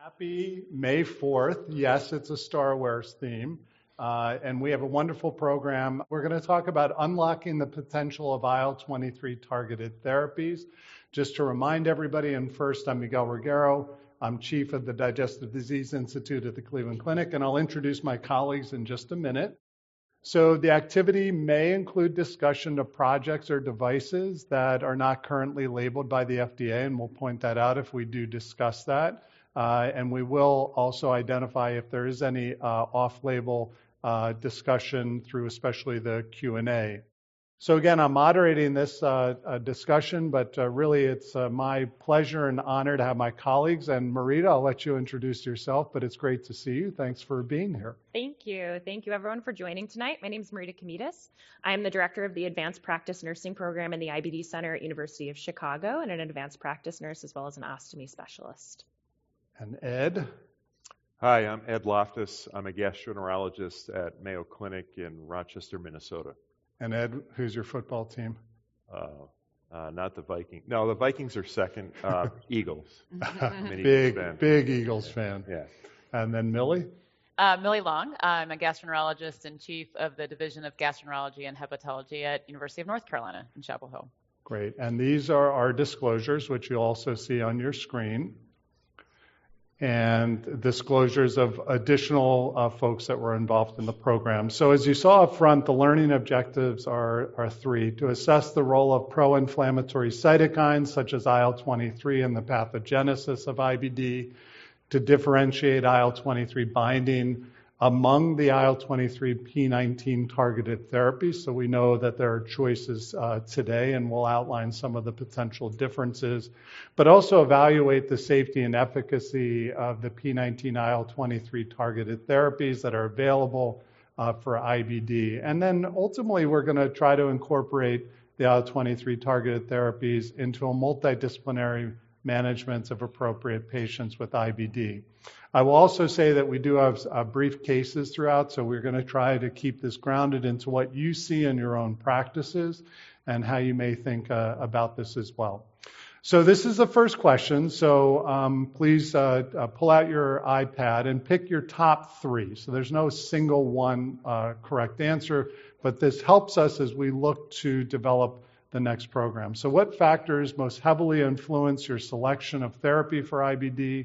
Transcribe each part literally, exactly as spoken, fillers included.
Happy May fourth. Yes, it's a Star Wars theme. Uh, and we have a wonderful program. We're going to talk about unlocking the potential of I L twenty-three targeted therapies. Just to remind everybody, and first, I'm Miguel Reguero. I'm chief of the Digestive Disease Institute at the Cleveland Clinic, and I'll introduce my colleagues in just a minute. So the activity may include discussion of projects or devices that are not currently labeled by the F D A, and we'll point that out if we do discuss that. Uh, and we will also identify if there is any uh, off-label uh, discussion through especially the Q and A. So again, I'm moderating this uh, uh, discussion, but uh, really it's uh, my pleasure and honor to have my colleagues. And Marita, I'll let you introduce yourself, but it's great to see you. Thanks for being here. Thank you. Thank you, everyone, for joining tonight. My name is Marita Komitas. I am the director of the Advanced Practice Nursing Program in the I B D Center at University of Chicago and an advanced practice nurse as well as an ostomy specialist. And Ed? Hi, I'm Ed Loftus. I'm a gastroenterologist at Mayo Clinic in Rochester, Minnesota. And Ed, who's your football team? Uh, uh, not the Vikings. No, the Vikings are second. Uh, Eagles. big, Eagles big Eagles fan. Yeah. And then Millie? Uh, Millie Long. I'm a gastroenterologist and chief of the Division of Gastroenterology and Hepatology at University of North Carolina in Chapel Hill. Great. And these are our disclosures, which you'll also see on your screen, and disclosures of additional uh, folks that were involved in the program. So as you saw up front, the learning objectives are, are three: to assess the role of pro-inflammatory cytokines such as I L twenty-three in the pathogenesis of I B D, to differentiate I L twenty-three binding among the I L twenty-three P nineteen targeted therapies. So we know that there are choices uh, today, and we'll outline some of the potential differences, but also evaluate the safety and efficacy of the P nineteen I L twenty-three targeted therapies that are available uh, for I B D. And then ultimately, we're going to try to incorporate the I L twenty-three targeted therapies into a multidisciplinary management of appropriate patients with I B D. I will also say that we do have uh, brief cases throughout, so we're going to try to keep this grounded into what you see in your own practices and how you may think uh, about this as well. So this is the first question, so um, please uh, uh, pull out your iPad and pick your top three. So there's no single one uh, correct answer, but this helps us as we look to develop the next program. So what factors most heavily influence your selection of therapy for I B D?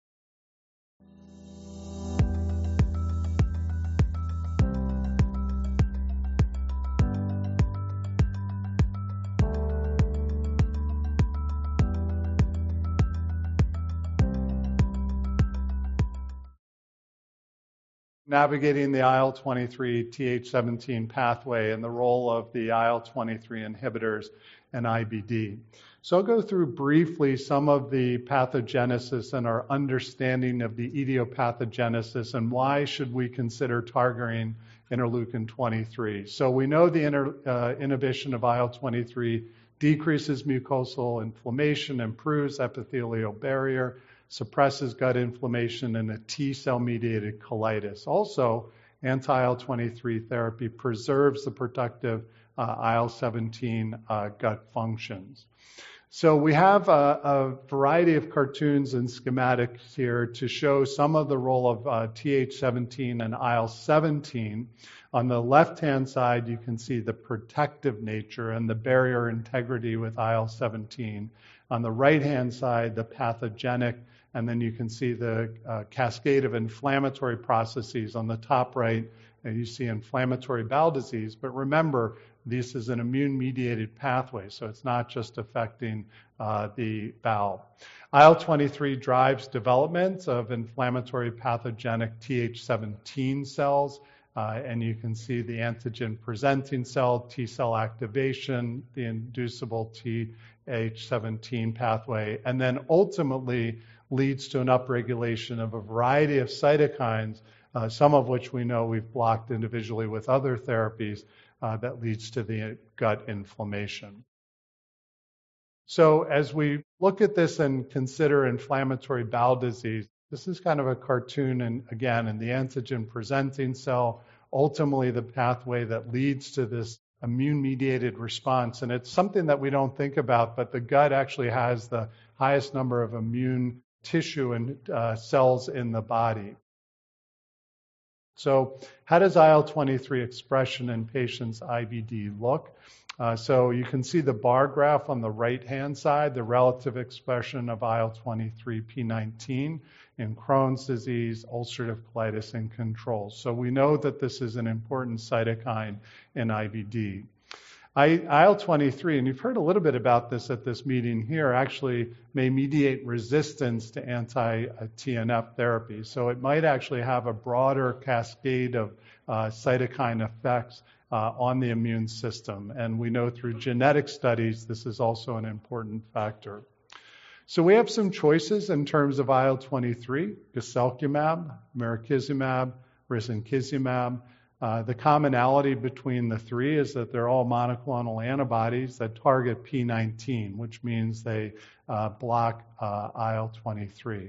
Navigating the I L twenty-three T H seventeen pathway and the role of the I L twenty-three inhibitors in I B D. So I'll go through briefly some of the pathogenesis and our understanding of the etiopathogenesis and why should we consider targeting interleukin twenty-three. So we know the inter, uh, inhibition of I L twenty-three decreases mucosal inflammation, improves epithelial barrier, suppresses gut inflammation, and a T-cell-mediated colitis. Also, anti-I L twenty-three therapy preserves the productive uh, I L seventeen uh, gut functions. So we have a, a variety of cartoons and schematics here to show some of the role of uh, T H seventeen and I L seventeen. On the left-hand side, you can see the protective nature and the barrier integrity with I L seventeen. On the right-hand side, the pathogenic, and then you can see the uh, cascade of inflammatory processes. On the top right, and you see inflammatory bowel disease. But remember, this is an immune-mediated pathway, so it's not just affecting uh, the bowel. I L twenty-three drives development of inflammatory pathogenic T H seventeen cells, uh, and you can see the antigen-presenting cell, T-cell activation, the inducible T H seventeen pathway, and then ultimately leads to an upregulation of a variety of cytokines, uh, some of which we know we've blocked individually with other therapies, uh, that leads to the gut inflammation. So as we look at this and consider inflammatory bowel disease, this is kind of a cartoon, and again, in the antigen-presenting cell, ultimately the pathway that leads to this immune-mediated response. And it's something that we don't think about, but the gut actually has the highest number of immune tissue and uh, cells in the body. So how does I L twenty-three expression in patients' I B D look? Uh, so you can see the bar graph on the right-hand side, the relative expression of I L twenty-three P nineteen in Crohn's disease, ulcerative colitis, and controls. So we know that this is an important cytokine in I B D. I L twenty-three, and you've heard a little bit about this at this meeting here, actually may mediate resistance to anti-T N F therapy. So it might actually have a broader cascade of uh, cytokine effects uh, on the immune system. And we know through genetic studies this is also an important factor. So we have some choices in terms of I L twenty-three, guselkumab, mirikizumab, risankizumab. Uh, the commonality between the three is that they're all monoclonal antibodies that target P nineteen, which means they uh, block uh, I L twenty-three.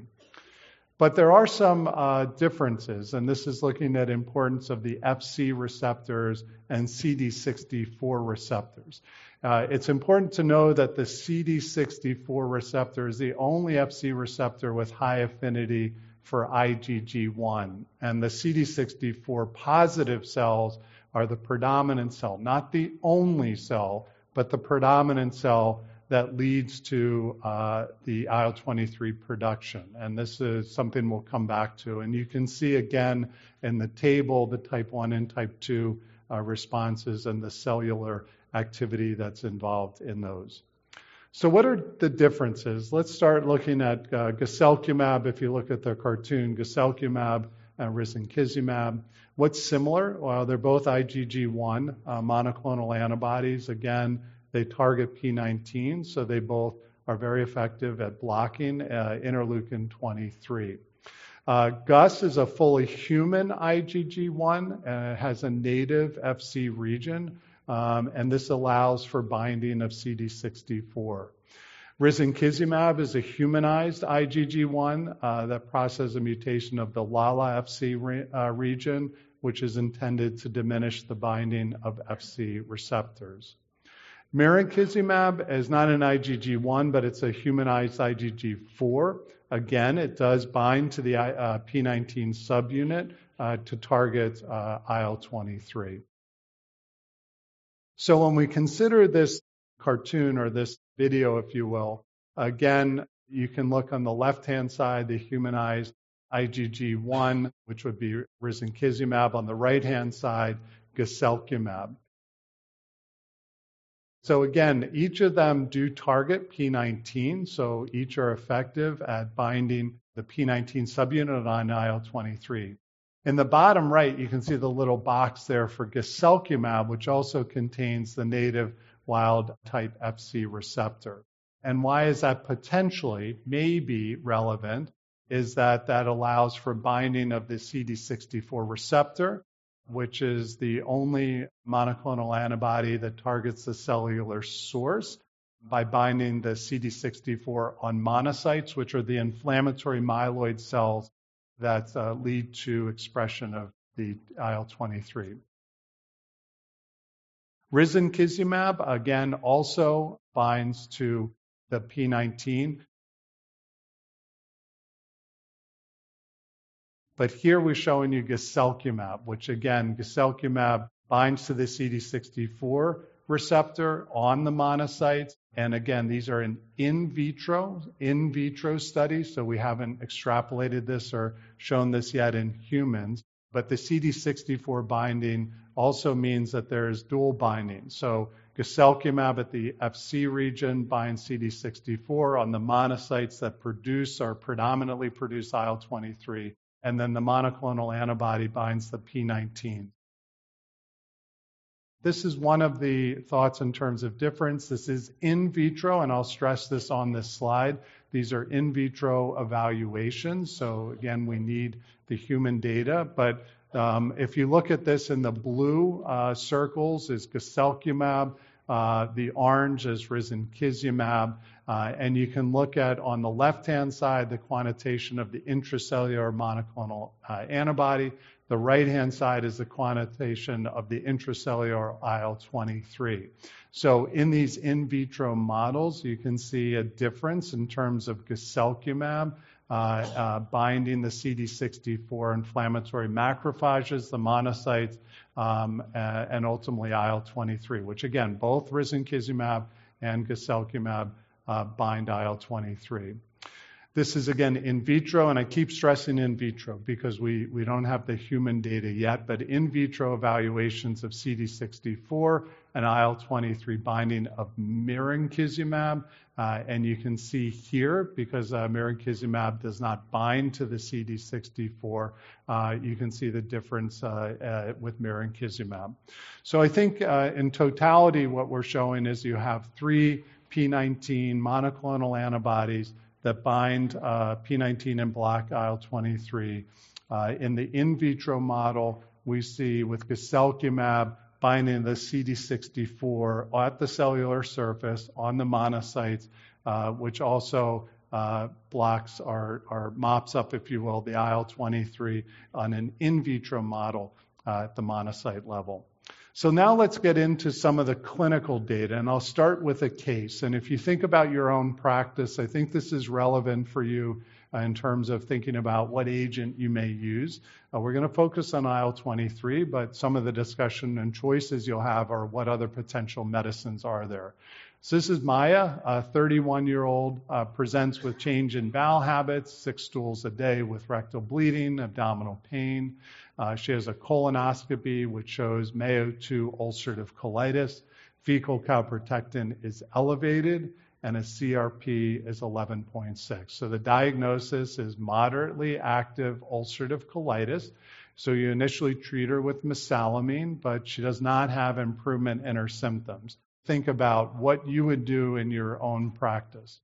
But there are some uh, differences, and this is looking at importance of the F C receptors and C D sixty-four receptors. Uh, it's important to know that the C D sixty-four receptor is the only F C receptor with high affinity for I G G one. And the C D sixty-four positive cells are the predominant cell, not the only cell, but the predominant cell that leads to uh, the I L twenty-three production. And this is something we'll come back to. And you can see again in the table the type one and type two uh, responses and the cellular activity that's involved in those. So what are the differences? Let's start looking at uh, guselkumab. If you look at the cartoon, guselkumab and risankizumab. What's similar? Well, they're both I G G one uh, monoclonal antibodies. Again, they target P nineteen, so they both are very effective at blocking uh, interleukin twenty-three. Uh, Gus is a fully human I G G one, and it has a native F C region. Um, and this allows for binding of C D sixty-four. Risankizumab is a humanized I G G one uh, that processes a mutation of the LALA F C re, uh, region, which is intended to diminish the binding of F C receptors. Mirikizumab is not an I G G one, but it's a humanized I G G four. Again, it does bind to the uh, P nineteen subunit uh, to target uh, I L twenty-three. So when we consider this cartoon or this video, if you will, again, you can look on the left-hand side, the humanized I G G one, which would be risankizumab. On the right-hand side, guselkumab. So again, each of them do target P nineteen, so each are effective at binding the P nineteen subunit on I L twenty-three. In the bottom right, you can see the little box there for guselkumab, which also contains the native wild-type F C receptor. And why is that potentially, maybe relevant, is that that allows for binding of the C D sixty-four receptor, which is the only monoclonal antibody that targets the cellular source by binding the C D sixty-four on monocytes, which are the inflammatory myeloid cells that uh, lead to expression of the I L twenty-three. Risankizumab, again, also binds to the P nineteen. But here we're showing you guselkumab, which again, guselkumab binds to the C D sixty-four receptor on the monocytes. And again, these are in in vitro, in vitro studies, so we haven't extrapolated this or shown this yet in humans. But the C D sixty-four binding also means that there is dual binding. So guselkumab at the F C region binds C D sixty-four on the monocytes that produce or predominantly produce I L twenty-three, and then the monoclonal antibody binds the P nineteen. This is one of the thoughts in terms of difference. This is in vitro, and I'll stress this on this slide. These are in vitro evaluations. So again, we need the human data. But um, if you look at this in the blue uh, circles is guselkumab, uh, the orange is risankizumab, uh, and you can look at on the left-hand side the quantitation of the intracellular monoclonal uh, antibody. The right-hand side is the quantitation of the intracellular I L twenty-three. So in these in vitro models, you can see a difference in terms of guselkumab uh, uh, binding the C D sixty-four inflammatory macrophages, the monocytes, um, uh, and ultimately I L twenty-three, which again, both risankizumab and guselkumab uh, bind I L twenty-three. This is, again, in vitro, and I keep stressing in vitro because we, we don't have the human data yet, but in vitro evaluations of C D sixty-four and I L twenty-three binding of mirikizumab, uh, and you can see here, because uh, mirikizumab does not bind to the C D sixty-four, uh, you can see the difference uh, uh, with mirikizumab. So I think uh, in totality what we're showing is you have three P nineteen monoclonal antibodies that bind uh, P nineteen and block I L twenty-three. Uh, in the in vitro model, we see with guselkumab binding the C D sixty-four at the cellular surface on the monocytes, uh, which also uh, blocks or, or mops up, if you will, the I L twenty-three on an in vitro model uh, at the monocyte level. So now let's get into some of the clinical data, and I'll start with a case. And if you think about your own practice, I think this is relevant for you uh, in terms of thinking about what agent you may use. Uh, we're going to focus on I L twenty-three, but some of the discussion and choices you'll have are what other potential medicines are there. So this is Maya, a thirty-one-year-old, uh, presents with change in bowel habits, six stools a day with rectal bleeding, abdominal pain. Uh, she has a colonoscopy which shows Mayo two ulcerative colitis. Fecal calprotectin is elevated, and a C R P is eleven point six. So the diagnosis is moderately active ulcerative colitis. So you initially treat her with mesalamine, but she does not have improvement in her symptoms. Think about what you would do in your own practice.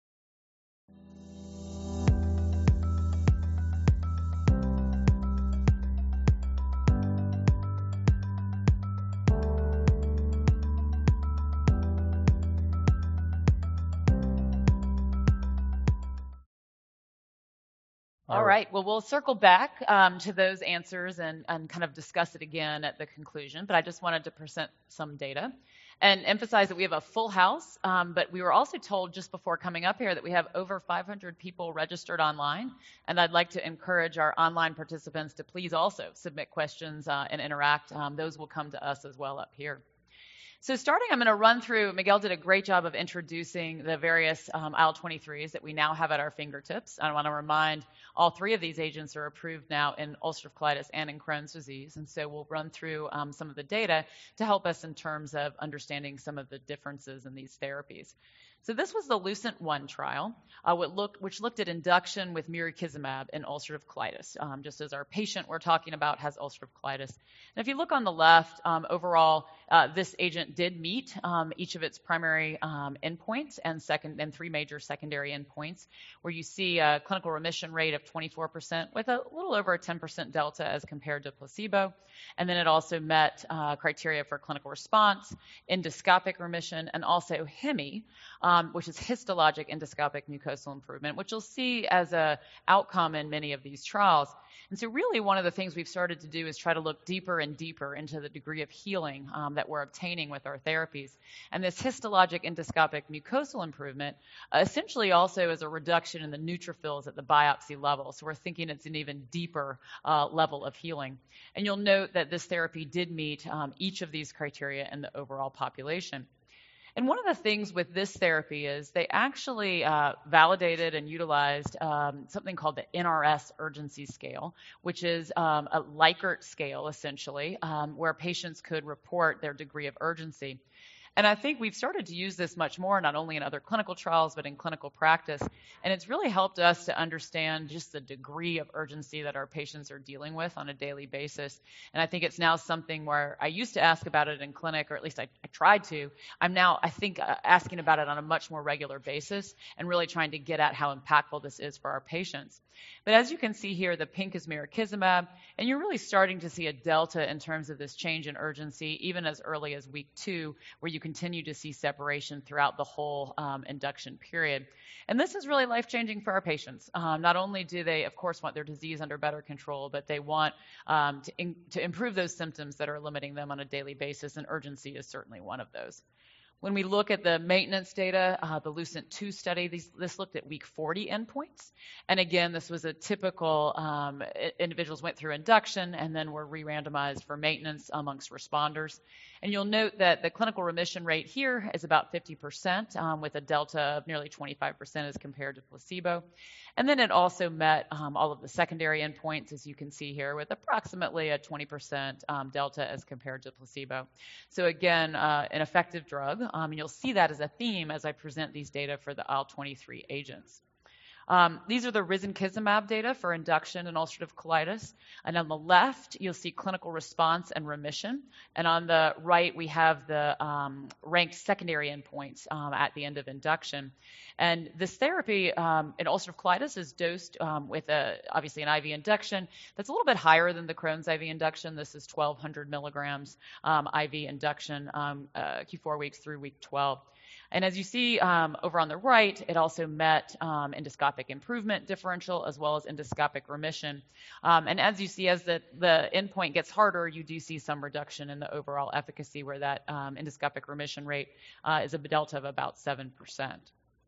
All right. Well, we'll circle back um, to those answers and, and kind of discuss it again at the conclusion. But I just wanted to present some data and emphasize that we have a full house. Um, but we were also told just before coming up here that we have over five hundred people registered online. And I'd like to encourage our online participants to please also submit questions uh, and interact. Um, those will come to us as well up here. So starting, I'm going to run through, Miguel did a great job of introducing the various um, I L twenty-threes that we now have at our fingertips. I want to remind all three of these agents are approved now in ulcerative colitis and in Crohn's disease. And so we'll run through um, some of the data to help us in terms of understanding some of the differences in these therapies. So this was the LUCENT one trial, uh, which, looked, which looked at induction with mirikizumab in ulcerative colitis, um, just as our patient we're talking about has ulcerative colitis. And if you look on the left, um, overall, uh, this agent did meet um, each of its primary um, endpoints and second and three major secondary endpoints, where you see a clinical remission rate of twenty-four percent with a little over a ten percent delta as compared to placebo. And then it also met uh, criteria for clinical response, endoscopic remission, and also H I M I, um, which is histologic endoscopic mucosal improvement, which you'll see as an outcome in many of these trials. And so really one of the things we've started to do is try to look deeper and deeper into the degree of healing um, that we're obtaining with our therapies. And this histologic endoscopic mucosal improvement uh, essentially also is a reduction in the neutrophils at the biopsy level. So we're thinking it's an even deeper uh, level of healing. And you'll note that this therapy did meet um, each of these criteria in the overall population. And one of the things with this therapy is they actually uh, validated and utilized um, something called the N R S urgency scale, which is um, a Likert scale, essentially, um, where patients could report their degree of urgency. And I think we've started to use this much more, not only in other clinical trials, but in clinical practice. And it's really helped us to understand just the degree of urgency that our patients are dealing with on a daily basis. And I think it's now something where I used to ask about it in clinic, or at least I, I tried to. I'm now, I think, uh, asking about it on a much more regular basis and really trying to get at how impactful this is for our patients. But as you can see here, the pink is mirikizumab, and you're really starting to see a delta in terms of this change in urgency, even as early as week two, where you continue to see separation throughout the whole um, induction period. And this is really life-changing for our patients. Um, not only do they, of course, want their disease under better control, but they want um, to, in, to improve those symptoms that are limiting them on a daily basis, and urgency is certainly one of those. When we look at the maintenance data, uh, the LUCENT two study, these, this looked at week forty endpoints. And again, this was a typical, um, individuals went through induction and then were re-randomized for maintenance amongst responders. And you'll note that the clinical remission rate here is about fifty percent um, with a delta of nearly twenty-five percent as compared to placebo. And then it also met um, all of the secondary endpoints, as you can see here, with approximately a twenty percent um, delta as compared to placebo. So again, uh, an effective drug. Um, and you'll see that as a theme as I present these data for the I L twenty-three agents. Um, these are the risankizumab data for induction in ulcerative colitis. And on the left, you'll see clinical response and remission. And on the right, we have the um, ranked secondary endpoints um, at the end of induction. And this therapy um, in ulcerative colitis is dosed um, with a, obviously an I V induction that's a little bit higher than the Crohn's I V induction. This is twelve hundred milligrams um, I V induction um, uh, Q four weeks through week twelve. And as you see um, over on the right, it also met um, endoscopic improvement differential as well as endoscopic remission. Um, and as you see, as the, the endpoint gets harder, you do see some reduction in the overall efficacy where that um, endoscopic remission rate uh, is a delta of about seven percent.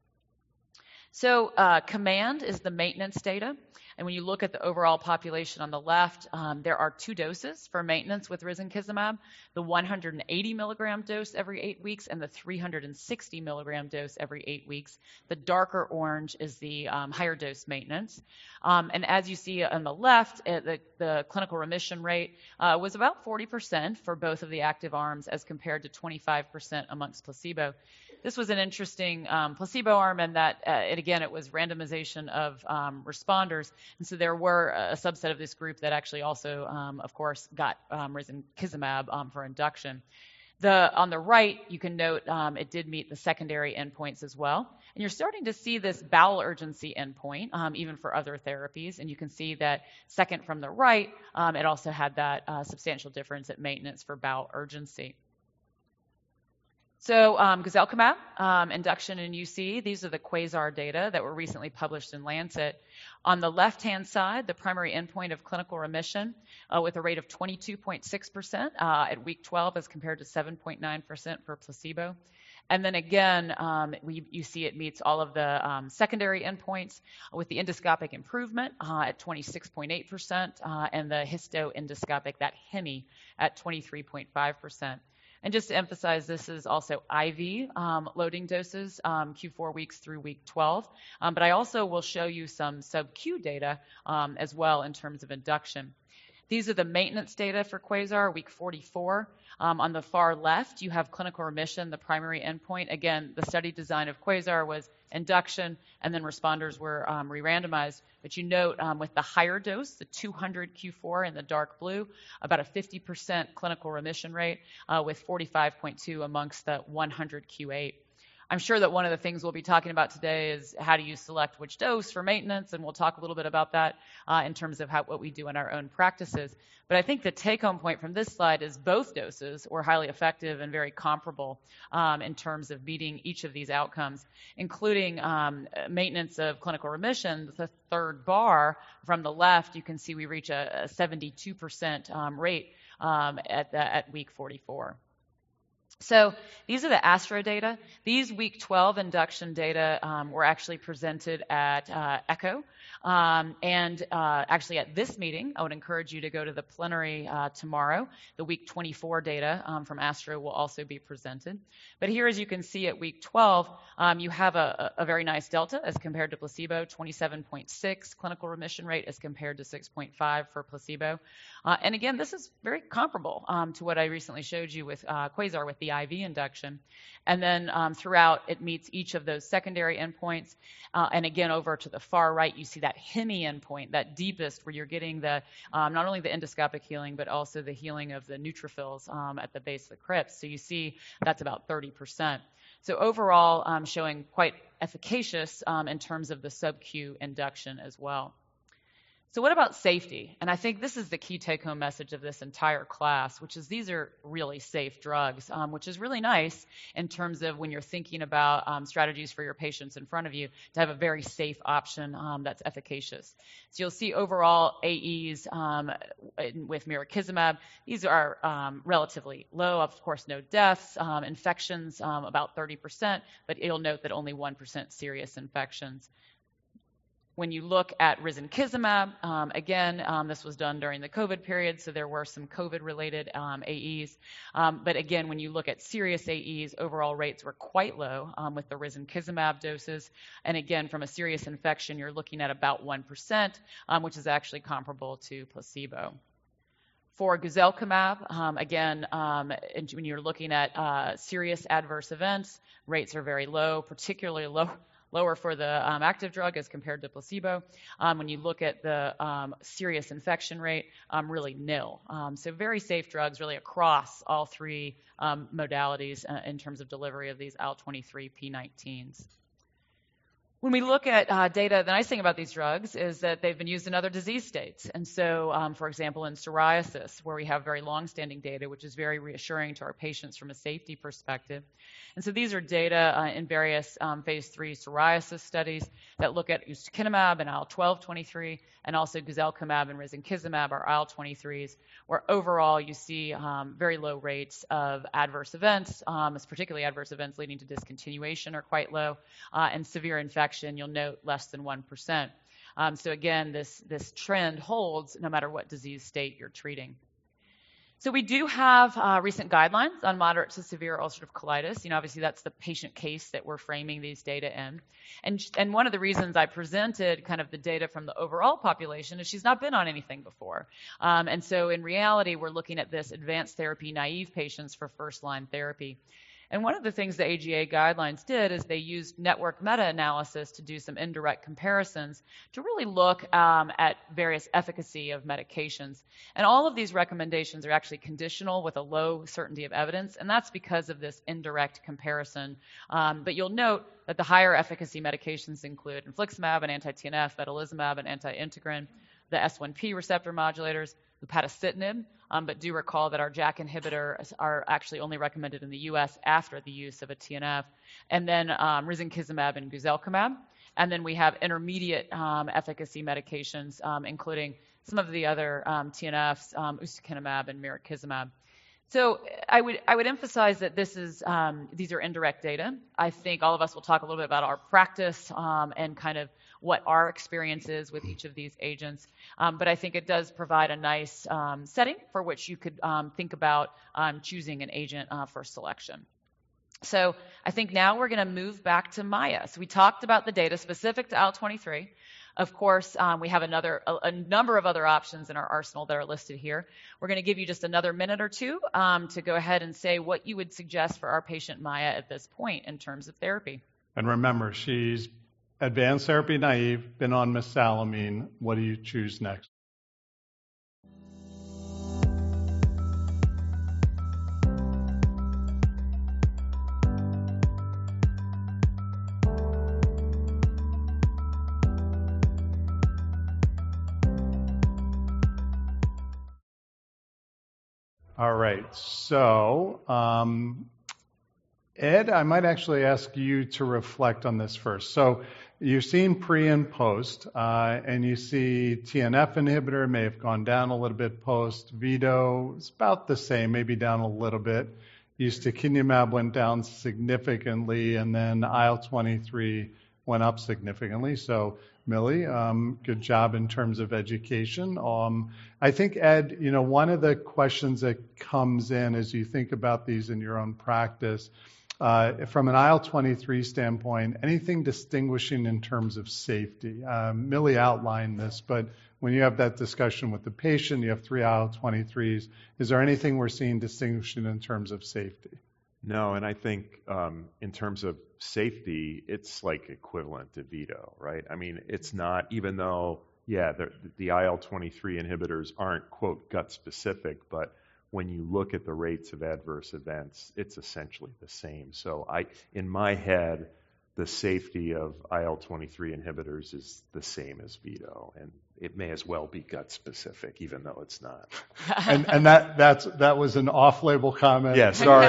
So uh, COMMAND is the maintenance data. And when you look at the overall population on the left, um, there are two doses for maintenance with risankizumab, the one hundred eighty milligram dose every eight weeks and the three hundred sixty milligram dose every eight weeks. The darker orange is the um, higher dose maintenance. Um, and as you see on the left, uh, the, the clinical remission rate uh, was about forty percent for both of the active arms as compared to twenty-five percent amongst placebo. This was an interesting um, placebo arm in that, uh, it, again, it was randomization of um, responders. And so there were a subset of this group that actually also, um, of course, got um, risankizumab um, for induction. The, on the right, you can note um, it did meet the secondary endpoints as well. And you're starting to see this bowel urgency endpoint, um, even for other therapies. And you can see that second from the right, um, it also had that uh, substantial difference at maintenance for bowel urgency. So um, guselkumab, um, induction in U C, these are the QUASAR data that were recently published in Lancet. On the left-hand side, the primary endpoint of clinical remission uh, with a rate of twenty-two point six percent uh, at week twelve as compared to seven point nine percent for placebo. And then again, um, we, you see it meets all of the um, secondary endpoints with the endoscopic improvement uh, at twenty-six point eight percent uh, and the histoendoscopic, that HEMI, at twenty-three point five percent. And just to emphasize, this is also I V um, loading doses, um, Q four weeks through week twelve. Um, but I also will show you some sub-Q data um, as well in terms of induction. These are the maintenance data for QUASAR, week forty-four. Um, on the far left, you have clinical remission, the primary endpoint. Again, the study design of QUASAR was induction, and then responders were um, re-randomized. But you note um, with the higher dose, the two hundred Q four in the dark blue, about a fifty percent clinical remission rate uh, with forty-five point two amongst the one hundred Q eight. I'm sure that one of the things we'll be talking about today is how do you select which dose for maintenance, and we'll talk a little bit about that uh, in terms of how, what we do in our own practices. But I think the take-home point from this slide is both doses were highly effective and very comparable um, in terms of meeting each of these outcomes, including um, maintenance of clinical remission. The third bar from the left, you can see we reach a, a seventy-two percent um, rate um, at, the, at week forty-four. So these are the ASTRO data. These week twelve induction data um, were actually presented at uh, ECHO. Um, and uh, actually at this meeting, I would encourage you to go to the plenary uh, tomorrow. The week twenty-four data um, from ASTRO will also be presented. But here, as you can see at week twelve, um, you have a, a very nice delta as compared to placebo, twenty-seven point six clinical remission rate as compared to six point five for placebo. Uh, and again, this is very comparable um, to what I recently showed you with uh, QUASAR with the I V induction. And then um, throughout, it meets each of those secondary endpoints. Uh, and again, over to the far right, you see that HEMI endpoint, that deepest, where you're getting the um, not only the endoscopic healing, but also the healing of the neutrophils um, at the base of the crypts. So you see that's about thirty percent. So overall, um, showing quite efficacious um, in terms of the sub-Q induction as well. So what about safety? And I think this is the key take-home message of this entire class, which is these are really safe drugs, um, which is really nice in terms of when you're thinking about um, strategies for your patients in front of you to have a very safe option um, that's efficacious. So you'll see overall A Es um, with mirikizumab. These are um, relatively low. Of course, no deaths, um, infections um, about thirty percent, but you'll note that only one percent serious infections. When you look at risankizumab, um, again, um, this was done during the COVID period, so there were some COVID-related um, A Es. Um, but again, when you look at serious A Es, overall rates were quite low um, with the risankizumab doses. And again, from a serious infection, you're looking at about one percent, um, which is actually comparable to placebo. For guselkumab, um, again, um, when you're looking at uh, serious adverse events, rates are very low, particularly low. Lower for the um, active drug as compared to placebo. Um, when you look at the um, serious infection rate, um, really nil. Um, so very safe drugs really across all three um, modalities uh, in terms of delivery of these I L twenty-three P nineteens. When we look at uh, data, the nice thing about these drugs is that they've been used in other disease states. And so, um, for example, in psoriasis, where we have very long-standing data, which is very reassuring to our patients from a safety perspective. And so these are data uh, in various um, phase three psoriasis studies that look at ustekinumab and I L twelve twenty-three, and also guselkumab and risankizumab, our I L twenty-threes, where overall you see um, very low rates of adverse events, um, particularly adverse events leading to discontinuation are quite low, uh, and severe infection, you'll note less than one percent. Um, so again, this, this trend holds no matter what disease state you're treating. So we do have uh, recent guidelines on moderate to severe ulcerative colitis. You know, obviously that's the patient case that we're framing these data in. And, and one of the reasons I presented kind of the data from the overall population is she's not been on anything before. Um, and so in reality, we're looking at this advanced therapy naive patients for first-line therapy. And one of the things the A G A guidelines did is they used network meta-analysis to do some indirect comparisons to really look um, at various efficacy of medications. And all of these recommendations are actually conditional with a low certainty of evidence, and that's because of this indirect comparison. Um, but you'll note that the higher efficacy medications include infliximab, an anti-T N F, vedolizumab, an anti-integrin, the S one P receptor modulators, upadacitinib, um, but do recall that our J A K inhibitors are actually only recommended in the U S after the use of a T N F, and then um, risankizumab and guselkumab. And then we have intermediate um, efficacy medications, um, including some of the other um, T N Fs, um, ustekinumab and mirikizumab. So I would I would emphasize that this is um, these are indirect data. I think all of us will talk a little bit about our practice um, and kind of what our experience is with each of these agents. Um, but I think it does provide a nice um, setting for which you could um, think about um, choosing an agent uh, for selection. So I think now we're going to move back to Maya. So we talked about the data specific to I L twenty-three. Of course, um, we have another a, a number of other options in our arsenal that are listed here. We're going to give you just another minute or two um, to go ahead and say what you would suggest for our patient Maya at this point in terms of therapy. And remember, she's advanced therapy naive, been on mesalamine. What do you choose next? All right, so um, Ed, I might actually ask you to reflect on this first. So you've seen pre and post, uh, and you see T N F inhibitor may have gone down a little bit post. Vedo is about the same, maybe down a little bit. Ustekinumab went down significantly, and then I L twenty-three went up significantly. So Millie, um, good job in terms of education. Um, I think, Ed, you know, one of the questions that comes in as you think about these in your own practice, uh, from an I L twenty-three standpoint, anything distinguishing in terms of safety? Um, Millie outlined this, but when you have that discussion with the patient, you have three I L twenty-threes, is there anything we're seeing distinguishing in terms of safety? No, and I think um, in terms of safety, it's like equivalent to Vedo, right? I mean, it's not, even though, yeah, the, the I L twenty-three inhibitors aren't, quote, gut specific, but when you look at the rates of adverse events, it's essentially the same. So I, in my head, the safety of I L twenty-three inhibitors is the same as Vito, and it may as well be gut specific, even though it's not. and and that that's that was an off-label comment. Yeah, Sorry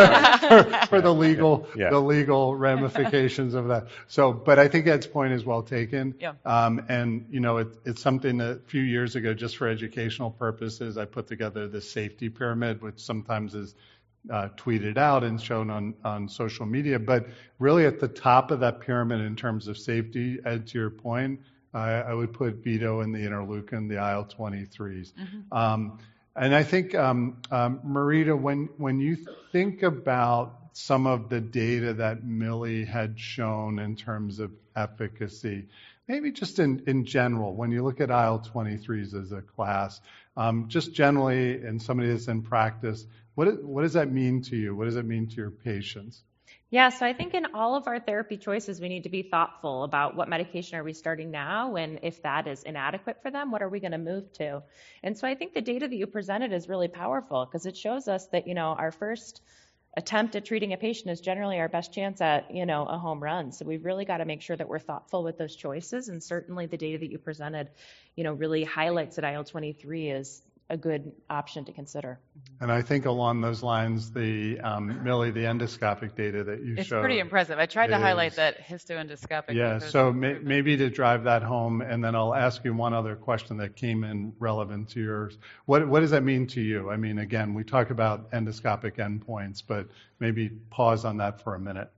for, for the legal Yeah. the legal ramifications of that. So, but I think Ed's point is well taken. Yeah. Um, and you know, it, it's something that a few years ago, just for educational purposes, I put together the safety pyramid, which sometimes is uh, tweeted out and shown on on social media. But really, at the top of that pyramid in terms of safety, Ed, to your point, I, I would put Vito and the interleukin, the I L twenty-threes. Mm-hmm. Um, and I think, um, um, Marita, when when you think about some of the data that Millie had shown in terms of efficacy, maybe just in, in general, when you look at I L twenty-threes as a class, um, just generally, and somebody that's in practice, what what does that mean to you? What does it mean to your patients? Yeah, so I think in all of our therapy choices, we need to be thoughtful about what medication are we starting now, and if that is inadequate for them, what are we going to move to? And so I think the data that you presented is really powerful because it shows us that, you know, our first attempt at treating a patient is generally our best chance at, you know, a home run. So we've really got to make sure that we're thoughtful with those choices. And certainly the data that you presented, you know, really highlights that I L twenty-three is a good option to consider. And I think along those lines, the um, Millie, the endoscopic data that you It's showed. pretty impressive. I tried to is- highlight that histoendoscopic. Yeah, because so of may, improvement. maybe to drive that home, and then I'll ask you one other question that came in relevant to yours. What what does that mean to you? I mean, again, we talk about endoscopic endpoints, but maybe pause on that for a minute.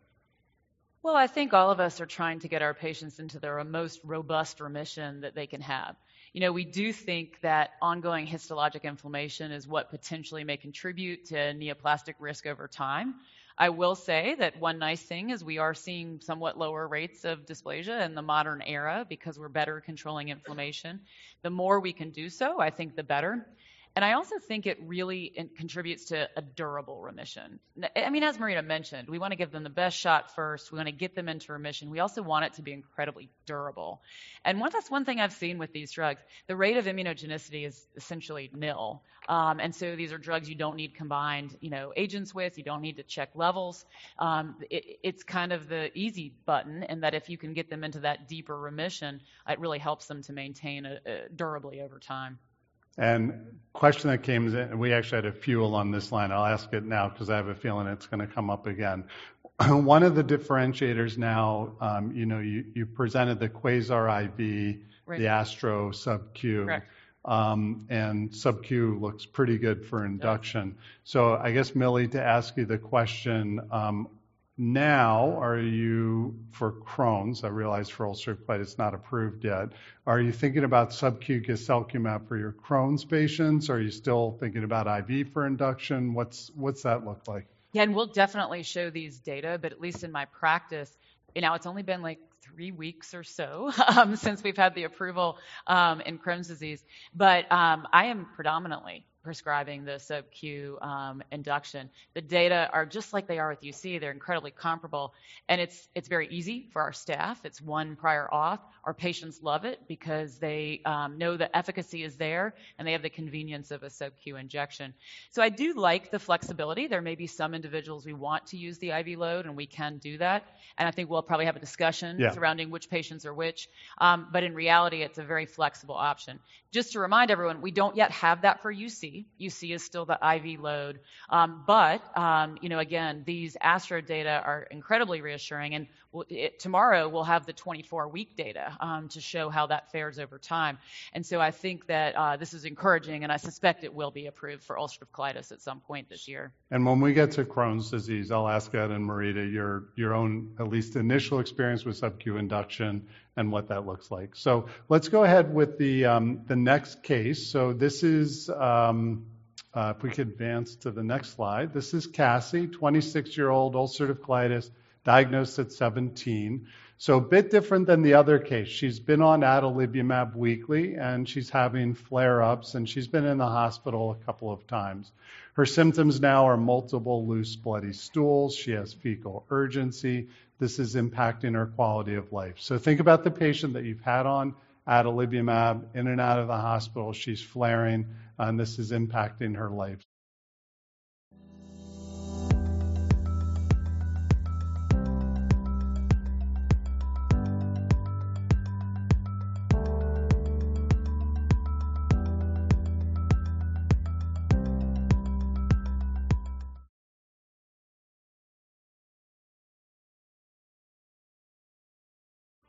Well, I think all of us are trying to get our patients into their most robust remission that they can have. You know, we do think that ongoing histologic inflammation is what potentially may contribute to neoplastic risk over time. I will say that one nice thing is we are seeing somewhat lower rates of dysplasia in the modern era because we're better controlling inflammation. The more we can do so, I think the better. And I also think it really in- contributes to a durable remission. I mean, as Marita mentioned, we want to give them the best shot first. We want to get them into remission. We also want it to be incredibly durable. And one, that's one thing I've seen with these drugs. The rate of immunogenicity is essentially nil. Um, and so these are drugs you don't need combined, you know, agents with. You don't need to check levels. Um, it, it's kind of the easy button in that if you can get them into that deeper remission, it really helps them to maintain a, a durably over time. And question that came in, we actually had a few along this line. I'll ask it now because I have a feeling it's going to come up again. One of the differentiators now, um, you know, you, you presented the Quasar I V, Right. the Astro sub-Q. Correct. Um, and sub-Q looks pretty good for induction. So I guess, Millie, to ask you the question, um, now, are you, for Crohn's, I realize for ulcerative colitis it's not approved yet, are you thinking about sub-Q guselkumab for your Crohn's patients? Are you still thinking about I V for induction? What's what's that look like? Yeah, and we'll definitely show these data, but at least in my practice, you know, it's only been like three weeks or so um, since we've had the approval um, in Crohn's disease. But um, I am predominantly prescribing the sub-Q um, induction. The data are just like they are with U C. They're incredibly comparable. And it's it's very easy for our staff. It's one prior auth. Our patients love it because they um, know the efficacy is there and they have the convenience of a sub-Q injection. So I do like the flexibility. There may be some individuals we want to use the I V load, and we can do that. And I think we'll probably have a discussion Yeah. surrounding which patients are which. Um, but in reality, it's a very flexible option. Just to remind everyone, we don't yet have that for U C. U C is still the I V load. Um, but, um, you know, again, these Astro data are incredibly reassuring. And we'll, it, tomorrow we'll have the twenty-four week data um, to show how that fares over time. And so I think that uh, this is encouraging, and I suspect it will be approved for ulcerative colitis at some point this year. And when we get to Crohn's disease, I'll ask Ed and Marita your your own, at least initial experience with sub-Q induction and what that looks like. So let's go ahead with the um, the next case. So this is, um, uh, if we could advance to the next slide. This is Cassie, twenty-six-year-old ulcerative colitis, diagnosed at seventeen. So a bit different than the other case. She's been on adalimumab weekly, and she's having flare-ups, and she's been in the hospital a couple of times. Her symptoms now are multiple loose bloody stools. She has fecal urgency. This is impacting her quality of life. So think about the patient that you've had on adalimumab, in and out of the hospital. She's flaring, and this is impacting her life.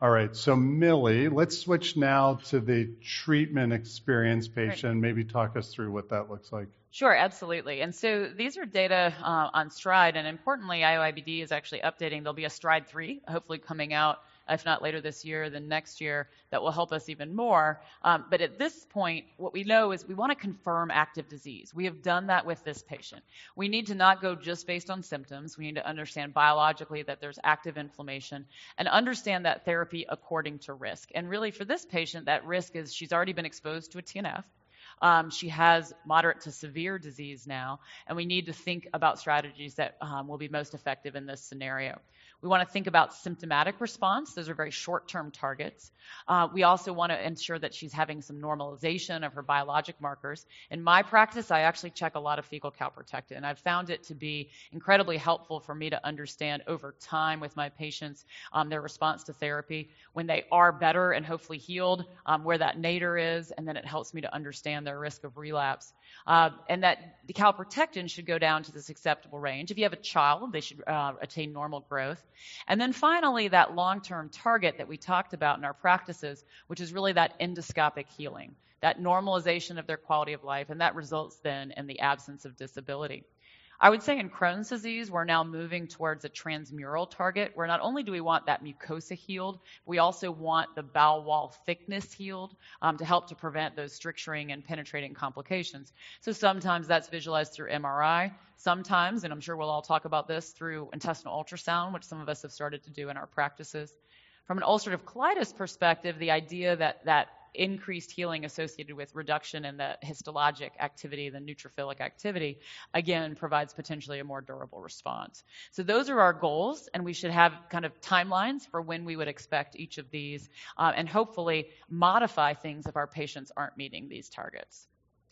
All right, so Millie, let's switch now to the treatment experienced patient. Maybe talk us through what that looks like. Sure, absolutely. And so these are data uh, on STRIDE, and importantly, I O I B D is actually updating. There'll be a STRIDE three, hopefully coming out, if not later this year, then next year, that will help us even more. Um, but at this point, what we know is we want to confirm active disease. We have done that with this patient. We need to not go just based on symptoms. We need to understand biologically that there's active inflammation and understand that therapy according to risk. And really for this patient, that risk is she's already been exposed to a T N F. Um, she has moderate to severe disease now, and we need to think about strategies that um, will be most effective in this scenario. We want to think about symptomatic response. Those are very short-term targets. Uh, we also want to ensure that she's having some normalization of her biologic markers. In my practice, I actually check a lot of fecal calprotectin, and I've found it to be incredibly helpful for me to understand over time with my patients um, their response to therapy. When they are better and hopefully healed, um, where that nadir is, and then it helps me to understand their risk of relapse. Uh, and that the calprotectin should go down to this acceptable range. If you have a child, they should uh, attain normal growth. And then finally, that long-term target that we talked about in our practices, which is really that endoscopic healing, that normalization of their quality of life, and that results then in the absence of disability. I would say in Crohn's disease, we're now moving towards a transmural target, where not only do we want that mucosa healed, we also want the bowel wall thickness healed um, to help to prevent those stricturing and penetrating complications. So sometimes that's visualized through M R I, sometimes, and I'm sure we'll all talk about this, through intestinal ultrasound, which some of us have started to do in our practices. From an ulcerative colitis perspective, the idea that that increased healing associated with reduction in the histologic activity, the neutrophilic activity, again, provides potentially a more durable response. So those are our goals, and we should have kind of timelines for when we would expect each of these, uh, and hopefully modify things if our patients aren't meeting these targets.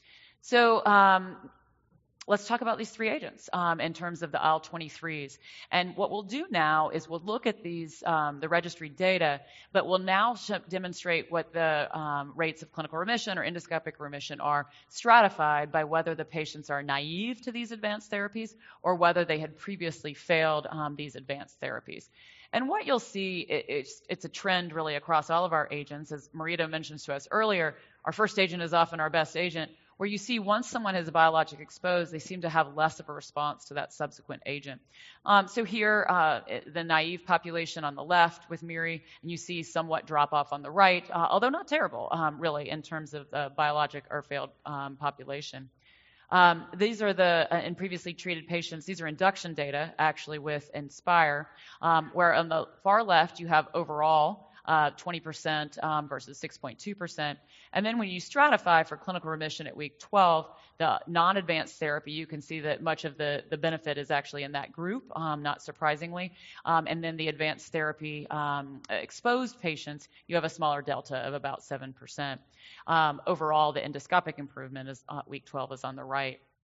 So um, let's talk about these three agents um, in terms of the I L twenty-threes. And what we'll do now is we'll look at these, um, the registry data, but we'll now sh- demonstrate what the um, rates of clinical remission or endoscopic remission are stratified by whether the patients are naive to these advanced therapies or whether they had previously failed um, these advanced therapies. And what you'll see, it, it's, it's a trend really across all of our agents. As Marita mentioned to us earlier, our first agent is often our best agent, where you see once someone has a biologic exposed, they seem to have less of a response to that subsequent agent. Um, so here, uh, the naive population on the left with Miri, and you see somewhat drop off on the right, uh, although not terrible, um, really, in terms of the biologic or failed um, population. Um, these are the, uh, in previously treated patients, these are induction data, actually, with INSPIRE, um, where on the far left you have overall uh, twenty percent um, versus six point two percent. And then when you stratify for clinical remission at week twelve, the non-advanced therapy, you can see that much of the, the benefit is actually in that group, um, not surprisingly. Um, and then the advanced therapy um, exposed patients, you have a smaller delta of about seven percent. Um, overall, the endoscopic improvement is uh, week twelve is on the right.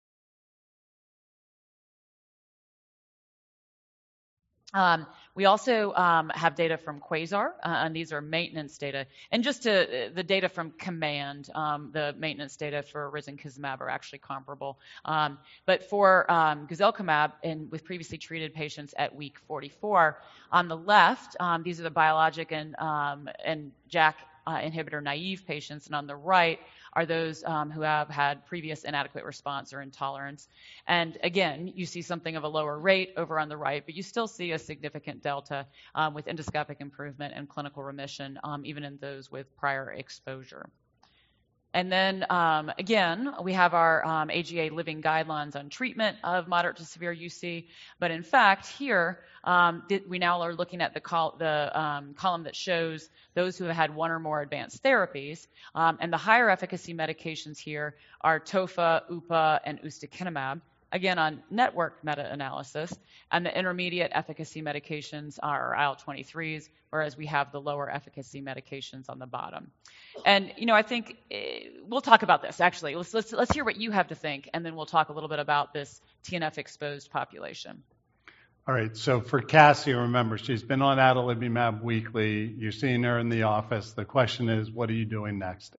Um, we also um, have data from Quasar, uh, and these are maintenance data. And just to, the data from COMMAND, um, the maintenance data for risankizumab are actually comparable. Um, but for um, guselkumab, and with previously treated patients at week forty-four, on the left, um, these are the biologic and, um, and JAK uh, inhibitor naive patients, and on the right are those um, who have had previous inadequate response or intolerance. And again, you see something of a lower rate over on the right, but you still see a significant delta um, with endoscopic improvement and clinical remission, um, even in those with prior exposure. And then, um, again, we have our um, A G A living guidelines on treatment of moderate to severe U C. But in fact, here, um, we now are looking at the, col- the um, column that shows those who have had one or more advanced therapies. Um, and the higher efficacy medications here are tofa, upa, and ustekinumab, again on network meta-analysis. And the intermediate efficacy medications are I L twenty-threes, whereas we have the lower efficacy medications on the bottom. And, you know, I think eh, we'll talk about this, actually. Let's, let's, let's hear what you have to think, and then we'll talk a little bit about this T N F-exposed population. All right, so for Cassie, remember, she's been on adalimumab weekly. You're seeing her in the office. The question is, what are you doing next?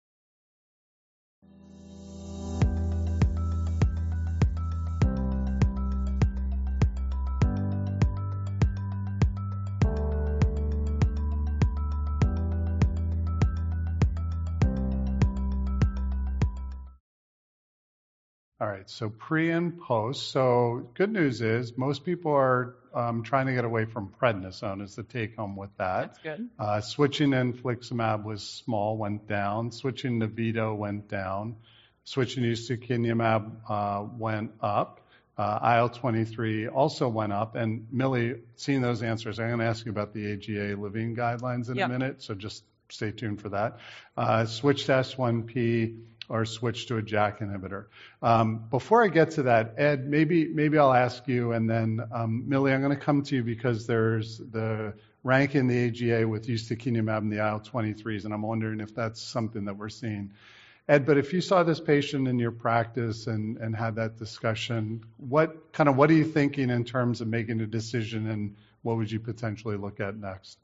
All right, so pre and post. So good news is most people are um, trying to get away from prednisone is the take home with that. That's good. Uh, switching to infliximab was small, went down. Switching to Vito went down. Switching to ustekinumab uh, went up. Uh, I L twenty-three also went up. And Millie, seeing those answers, I'm going to ask you about the A G A Levine guidelines in Yep. a minute, so just stay tuned for that. Uh, switch to S one P or switch to a JAK inhibitor. Um, before I get to that, Ed, maybe maybe I'll ask you, and then um, Millie, I'm going to come to you because there's the rank in the A G A with ustekinumab and the I L twenty-threes, and I'm wondering if that's something that we're seeing. Ed, but if you saw this patient in your practice and, and had that discussion, what kind of what are you thinking in terms of making a decision, and what would you potentially look at next?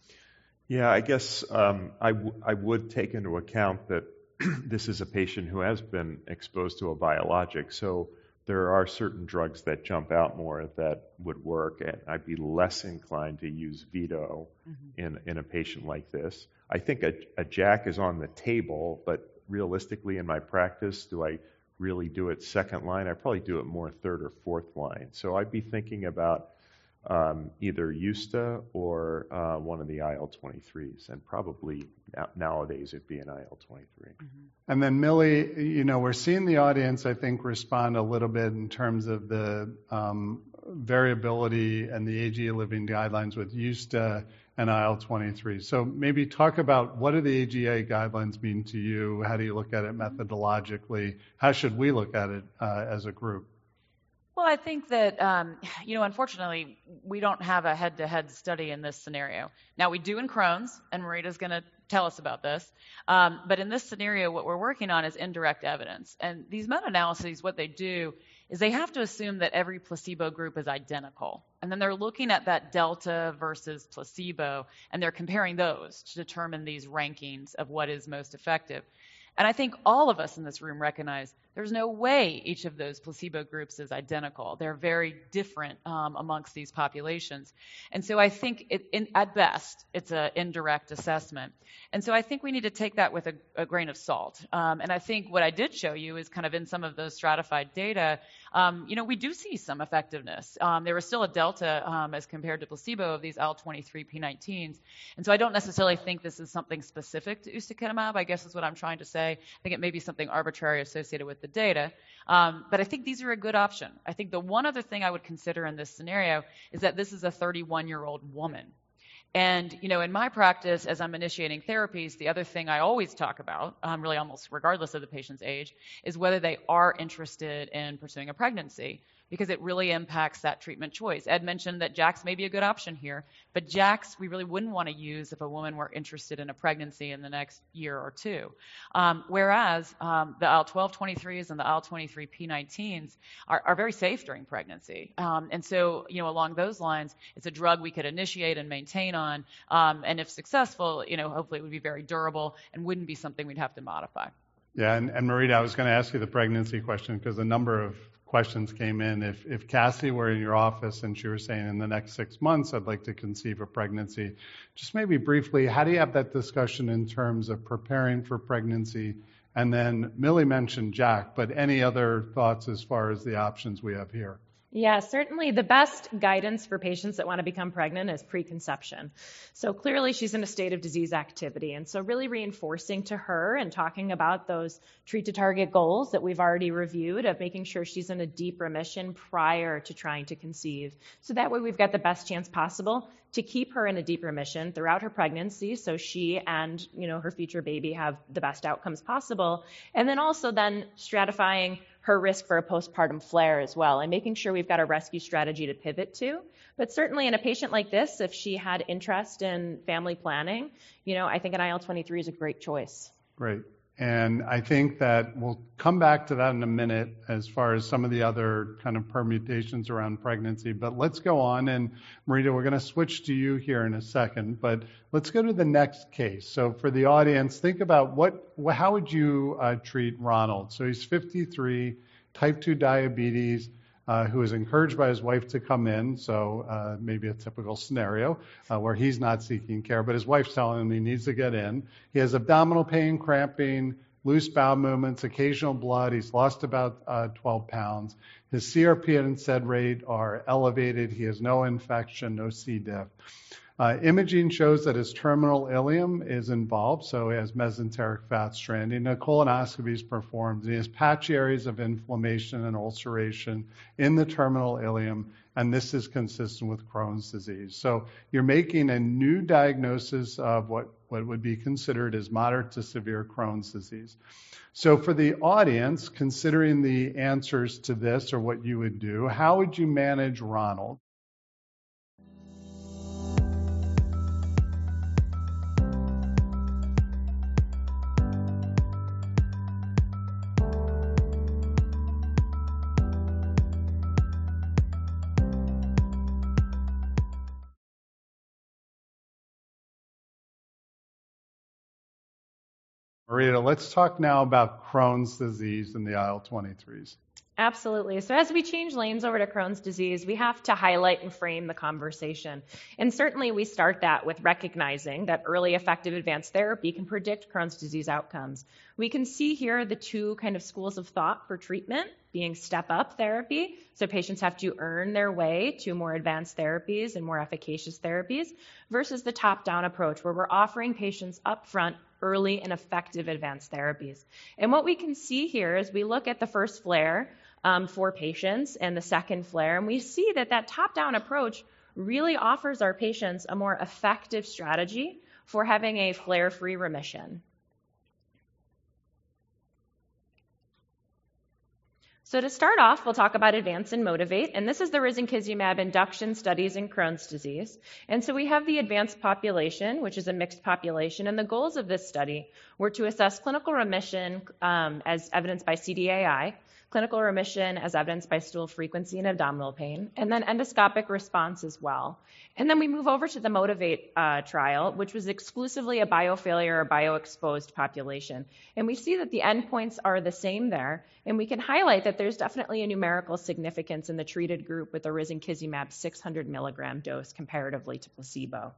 Yeah, I guess um, I, w- I would take into account that this is a patient who has been exposed to a biologic, so there are certain drugs that jump out more that would work, and I'd be less inclined to use Vito mm-hmm. in, in a patient like this. I think a, a JAK is on the table, but realistically in my practice, do I really do it second line? I probably do it more third or fourth line. So I'd be thinking about um, either Usta or uh, one of the I L twenty-threes, and probably now, nowadays it'd be an I L twenty-three. Mm-hmm. And then Millie, you know, we're seeing the audience, I think, respond a little bit in terms of the um, variability and the A G A Living guidelines with Usta and I L twenty-three. So maybe talk about what do the A G A guidelines mean to you? How do you look at it methodologically? How should we look at it uh, as a group? Well, I think that, um, you know, unfortunately, we don't have a head-to-head study in this scenario. Now, we do in Crohn's, and Marita's going to tell us about this. Um, but in this scenario, what we're working on is indirect evidence. And these meta-analyses, what they do is they have to assume that every placebo group is identical. And then they're looking at that delta versus placebo, and they're comparing those to determine these rankings of what is most effective. And I think all of us in this room recognize there's no way each of those placebo groups is identical. They're very different um, amongst these populations. And so I think it, in, at best, it's an indirect assessment. And so I think we need to take that with a, a grain of salt. Um, and I think what I did show you is kind of in some of those stratified data, um, you know, we do see some effectiveness. Um, there was still a delta um, as compared to placebo of these I L twenty-three P nineteens. And so I don't necessarily think this is something specific to ustekinumab, I guess is what I'm trying to say. I think it may be something arbitrary associated with the data. Um, but I think these are a good option. I think the one other thing I would consider in this scenario is that this is a thirty-one-year-old woman. And, you know, in my practice, as I'm initiating therapies, the other thing I always talk about, um, really almost regardless of the patient's age, is whether they are interested in pursuing a pregnancy, because it really impacts that treatment choice. Ed mentioned that JAKs may be a good option here, but JAKs we really wouldn't want to use if a woman were interested in a pregnancy in the next year or two. Um, whereas um, the I L twelve twenty-threes and the I L twenty-three P nineteens are, are very safe during pregnancy. Um, and so, you know, along those lines, it's a drug we could initiate and maintain on. Um, and if successful, you know, hopefully it would be very durable and wouldn't be something we'd have to modify. Yeah, and, and Marita, I was going to ask you the pregnancy question because a number of questions came in. If, if Cassie were in your office and she was saying in the next six months, I'd like to conceive a pregnancy, just maybe briefly, how do you have that discussion in terms of preparing for pregnancy? And then Millie mentioned JAK, but any other thoughts as far as the options we have here? Yeah, certainly the best guidance for patients that want to become pregnant is preconception. So clearly she's in a state of disease activity. And so really reinforcing to her and talking about those treat to target goals that we've already reviewed of making sure she's in a deep remission prior to trying to conceive. So that way we've got the best chance possible to keep her in a deep remission throughout her pregnancy so she and, you know, her future baby have the best outcomes possible. And then also then stratifying her risk for a postpartum flare as well, and making sure we've got a rescue strategy to pivot to. But certainly in a patient like this, if she had interest in family planning, you know, I think an I L twenty-three is a great choice. Great. And I think that we'll come back to that in a minute as far as some of the other kind of permutations around pregnancy. But let's go on. And Marita, we're going to switch to you here in a second. But let's go to the next case. So for the audience, think about what, how would you uh, treat Ronald? So he's fifty-three, type two diabetes, Uh, who is encouraged by his wife to come in, so uh, maybe a typical scenario uh, where he's not seeking care, but his wife's telling him he needs to get in. He has abdominal pain, cramping, loose bowel movements, occasional blood. He's lost about uh, twelve pounds. His C R P and S E D rate are elevated. He has no infection, no C. diff. Uh, imaging shows that his terminal ileum is involved, so he has mesenteric fat stranding. A colonoscopy is performed, and he has patchy areas of inflammation and ulceration in the terminal ileum, and this is consistent with Crohn's disease. So you're making a new diagnosis of what, what would be considered as moderate to severe Crohn's disease. So for the audience, considering the answers to this or what you would do, how would you manage Ronald? Marita, let's talk now about Crohn's disease and the I L twenty-threes. Absolutely. So as we change lanes over to Crohn's disease, we have to highlight and frame the conversation. And certainly we start that with recognizing that early effective advanced therapy can predict Crohn's disease outcomes. We can see here the two kind of schools of thought for treatment being step-up therapy. So patients have to earn their way to more advanced therapies and more efficacious therapies versus the top-down approach where we're offering patients upfront early and effective advanced therapies. And what we can see here is we look at the first flare um, for patients and the second flare, and we see that that top-down approach really offers our patients a more effective strategy for having a flare-free remission. So to start off, we'll talk about Advance and Motivate, and this is the risankizumab induction studies in Crohn's disease. And so we have the advanced population, which is a mixed population, and the goals of this study were to assess clinical remission um, as evidenced by C D A I, clinical remission as evidenced by stool frequency and abdominal pain, and then endoscopic response as well. And then we move over to the Motivate uh, trial, which was exclusively a biofailure or bioexposed population. And we see that the endpoints are the same there, and we can highlight that there's definitely a numerical significance in the treated group with the risankizumab six hundred milligram dose comparatively to placebo.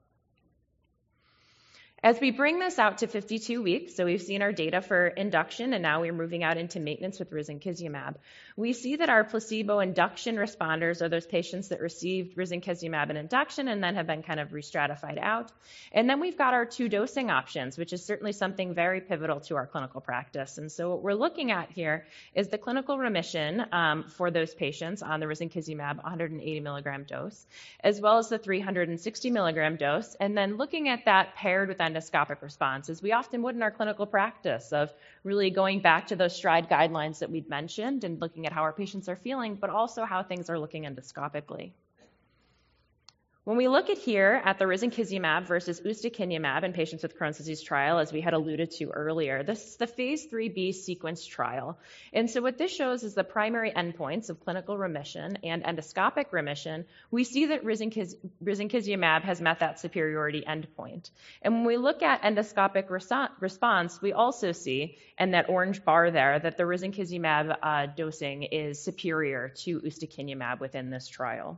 As we bring this out to fifty-two weeks, so we've seen our data for induction, and now we're moving out into maintenance with risankizumab, we see that our placebo induction responders are those patients that received risankizumab in induction and then have been kind of re-stratified out. And then we've got our two dosing options, which is certainly something very pivotal to our clinical practice. And so what we're looking at here is the clinical remission um, for those patients on the risankizumab one hundred eighty milligram dose, as well as the three hundred sixty milligram dose, and then looking at that paired with endoscopic response, as we often would in our clinical practice of really going back to those STRIDE guidelines that we'd mentioned and looking at how our patients are feeling, but also how things are looking endoscopically. When we look at here at the risankizumab versus ustekinumab in patients with Crohn's disease trial, as we had alluded to earlier, this is the phase three B sequence trial. And so what this shows is the primary endpoints of clinical remission and endoscopic remission. We see that risankiz- risankizumab has met that superiority endpoint. And when we look at endoscopic res- response, we also see, in that orange bar there, that the risankizumab uh, dosing is superior to ustekinumab within this trial.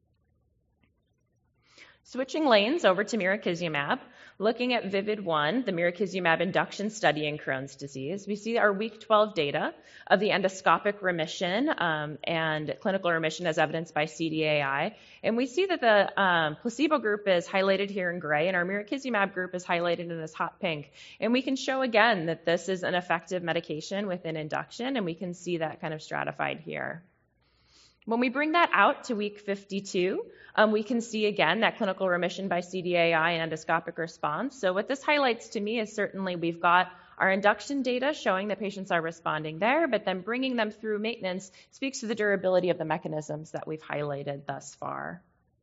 Switching lanes over to mirikizumab, looking at VIVID one, the mirikizumab induction study in Crohn's disease, we see our week twelve data of the endoscopic remission um, and clinical remission as evidenced by C D A I. And we see that the um, placebo group is highlighted here in gray, and our mirikizumab group is highlighted in this hot pink. And we can show again that this is an effective medication within induction, and we can see that kind of stratified here. When we bring that out to week fifty-two, um, we can see again that clinical remission by C D A I and endoscopic response. So what this highlights to me is certainly we've got our induction data showing that patients are responding there, but then bringing them through maintenance speaks to the durability of the mechanisms that we've highlighted thus far.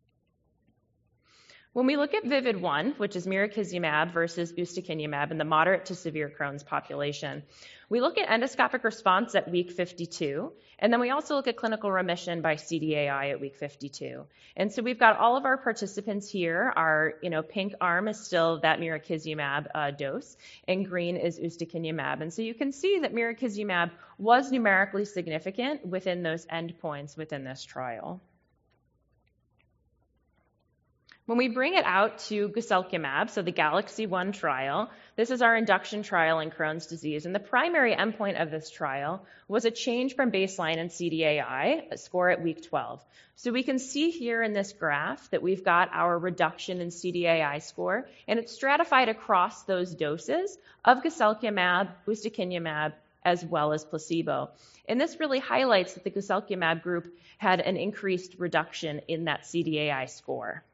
When we look at VIVID one, which is mirikizumab versus ustekinumab in the moderate to severe Crohn's population, we look at endoscopic response at week fifty-two, and then we also look at clinical remission by C D A I at week fifty-two. And so we've got all of our participants here. Our you know, pink arm is still that mirikizumab uh, dose, and green is ustekinumab. And so you can see that mirikizumab was numerically significant within those endpoints within this trial. When we bring it out to guselkumab, so the GALAXY one trial, this is our induction trial in Crohn's disease, and the primary endpoint of this trial was a change from baseline in C D A I, a score at week twelve. So we can see here in this graph that we've got our reduction in C D A I score, and it's stratified across those doses of guselkumab, ustekinumab, as well as placebo. And this really highlights that the guselkumab group had an increased reduction in that C D A I score.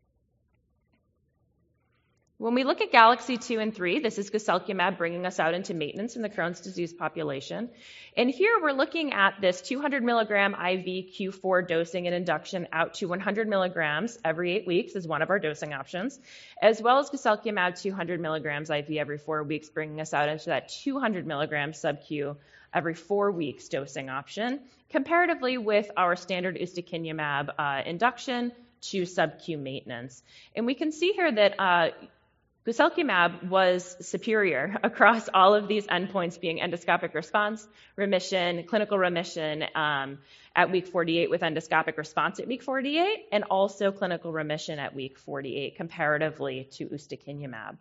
When we look at GALAXY two and three, this is guselkumab bringing us out into maintenance in the Crohn's disease population. And here we're looking at this two hundred milligram I V Q four dosing and induction out to one hundred milligrams every eight weeks is one of our dosing options, as well as guselkumab two hundred milligrams I V every four weeks, bringing us out into that two hundred milligram sub-Q every four weeks dosing option, comparatively with our standard ustekinumab uh, induction to sub-Q maintenance. And we can see here that uh, guselkumab was superior across all of these endpoints, being endoscopic response, remission, clinical remission um, at week forty-eight with endoscopic response at week forty-eight, and also clinical remission at week forty-eight comparatively to ustekinumab.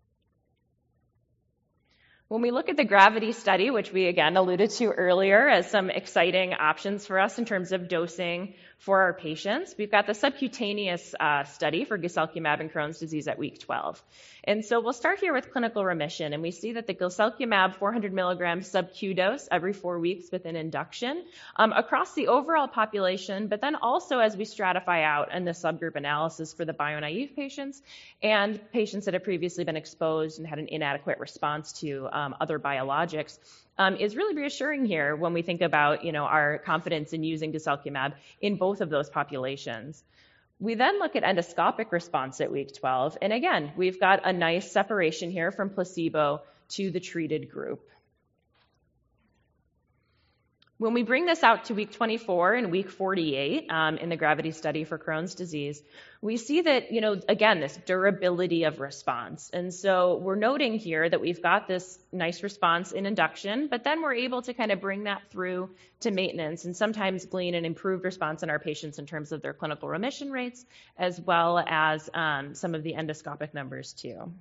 When we look at the GRAVITY study, which we again alluded to earlier as some exciting options for us in terms of dosing for our patients, we've got the subcutaneous uh, study for guselkumab and Crohn's disease at week twelve. And so we'll start here with clinical remission, and we see that the guselkumab four hundred milligram sub-Q dose every four weeks with an induction um, across the overall population, but then also as we stratify out in the subgroup analysis for the bio-naive patients and patients that have previously been exposed and had an inadequate response to um, other biologics, Um, is really reassuring here when we think about, you know, our confidence in using guselkumab in both of those populations. We then look at endoscopic response at week twelve, and again, we've got a nice separation here from placebo to the treated group. When we bring this out to week twenty-four and week forty-eight um, in the GRAVITY study for Crohn's disease, we see that, you know, again, this durability of response. And so we're noting here that we've got this nice response in induction, but then we're able to kind of bring that through to maintenance and sometimes glean an improved response in our patients in terms of their clinical remission rates, as well as um, some of the endoscopic numbers too.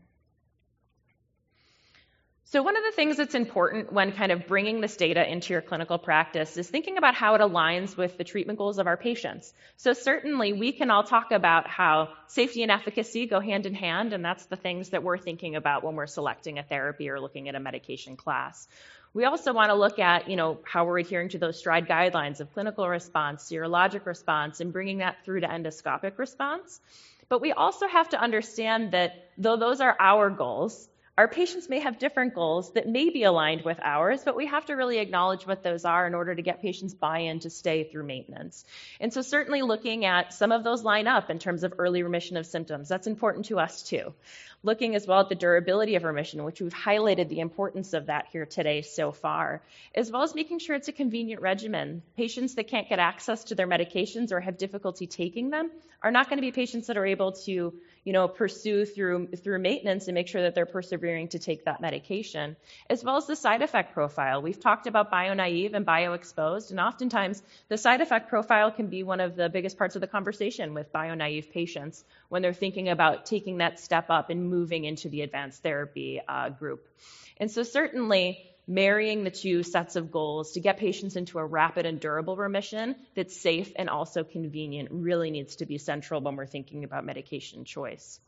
So one of the things that's important when kind of bringing this data into your clinical practice is thinking about how it aligns with the treatment goals of our patients. So certainly we can all talk about how safety and efficacy go hand in hand, and that's the things that we're thinking about when we're selecting a therapy or looking at a medication class. We also want to look at, you know, how we're adhering to those STRIDE guidelines of clinical response, serologic response, and bringing that through to endoscopic response. But we also have to understand that though those are our goals, our patients may have different goals that may be aligned with ours, but we have to really acknowledge what those are in order to get patients buy-in to stay through maintenance. And so certainly looking at some of those line up in terms of early remission of symptoms, that's important to us too. Looking as well at the durability of remission, which we've highlighted the importance of that here today so far, as well as making sure it's a convenient regimen. Patients that can't get access to their medications or have difficulty taking them are not going to be patients that are able to, you know, pursue through through maintenance and make sure that they're persevering to take that medication, as well as the side effect profile. We've talked about bio-naive and bio-exposed, and oftentimes the side effect profile can be one of the biggest parts of the conversation with bio-naive patients when they're thinking about taking that step up and moving into the advanced therapy uh, group. And so certainly marrying the two sets of goals to get patients into a rapid and durable remission that's safe and also convenient really needs to be central when we're thinking about medication choice.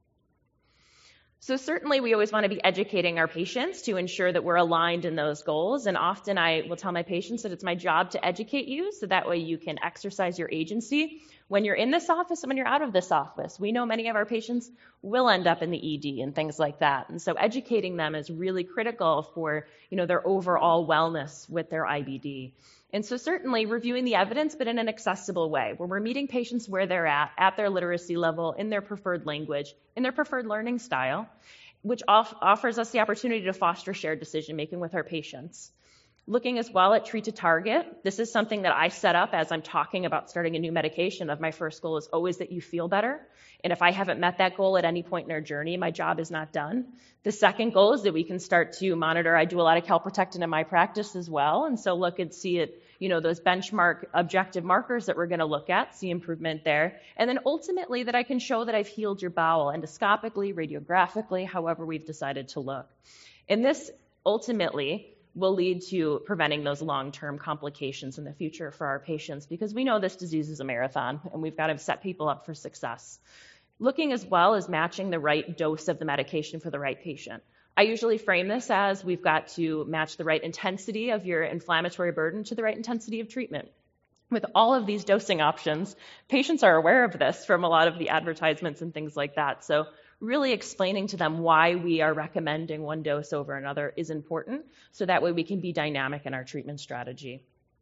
So certainly we always want to be educating our patients to ensure that we're aligned in those goals. And often I will tell my patients that it's my job to educate you so that way you can exercise your agency when you're in this office and when you're out of this office. We know many of our patients will end up in the E D and things like that. And so educating them is really critical for, you know, their overall wellness with their I B D. And so certainly reviewing the evidence, but in an accessible way, where we're meeting patients where they're at, at their literacy level, in their preferred language, in their preferred learning style, which off- offers us the opportunity to foster shared decision-making with our patients. Looking as well at treat to target. This is something that I set up as I'm talking about starting a new medication of my first goal is always that you feel better. And if I haven't met that goal at any point in our journey, my job is not done. The second goal is that we can start to monitor. I do a lot of calprotectin in my practice as well. And so look and see it, you know, those benchmark objective markers that we're going to look at, see improvement there. And then ultimately that I can show that I've healed your bowel endoscopically, radiographically, however we've decided to look. And this ultimately will lead to preventing those long-term complications in the future for our patients, because we know this disease is a marathon and we've got to set people up for success. Looking as well as matching the right dose of the medication for the right patient. I usually frame this as we've got to match the right intensity of your inflammatory burden to the right intensity of treatment. With all of these dosing options, patients are aware of this from a lot of the advertisements and things like that. So really explaining to them why we are recommending one dose over another is important, so that way we can be dynamic in our treatment strategy.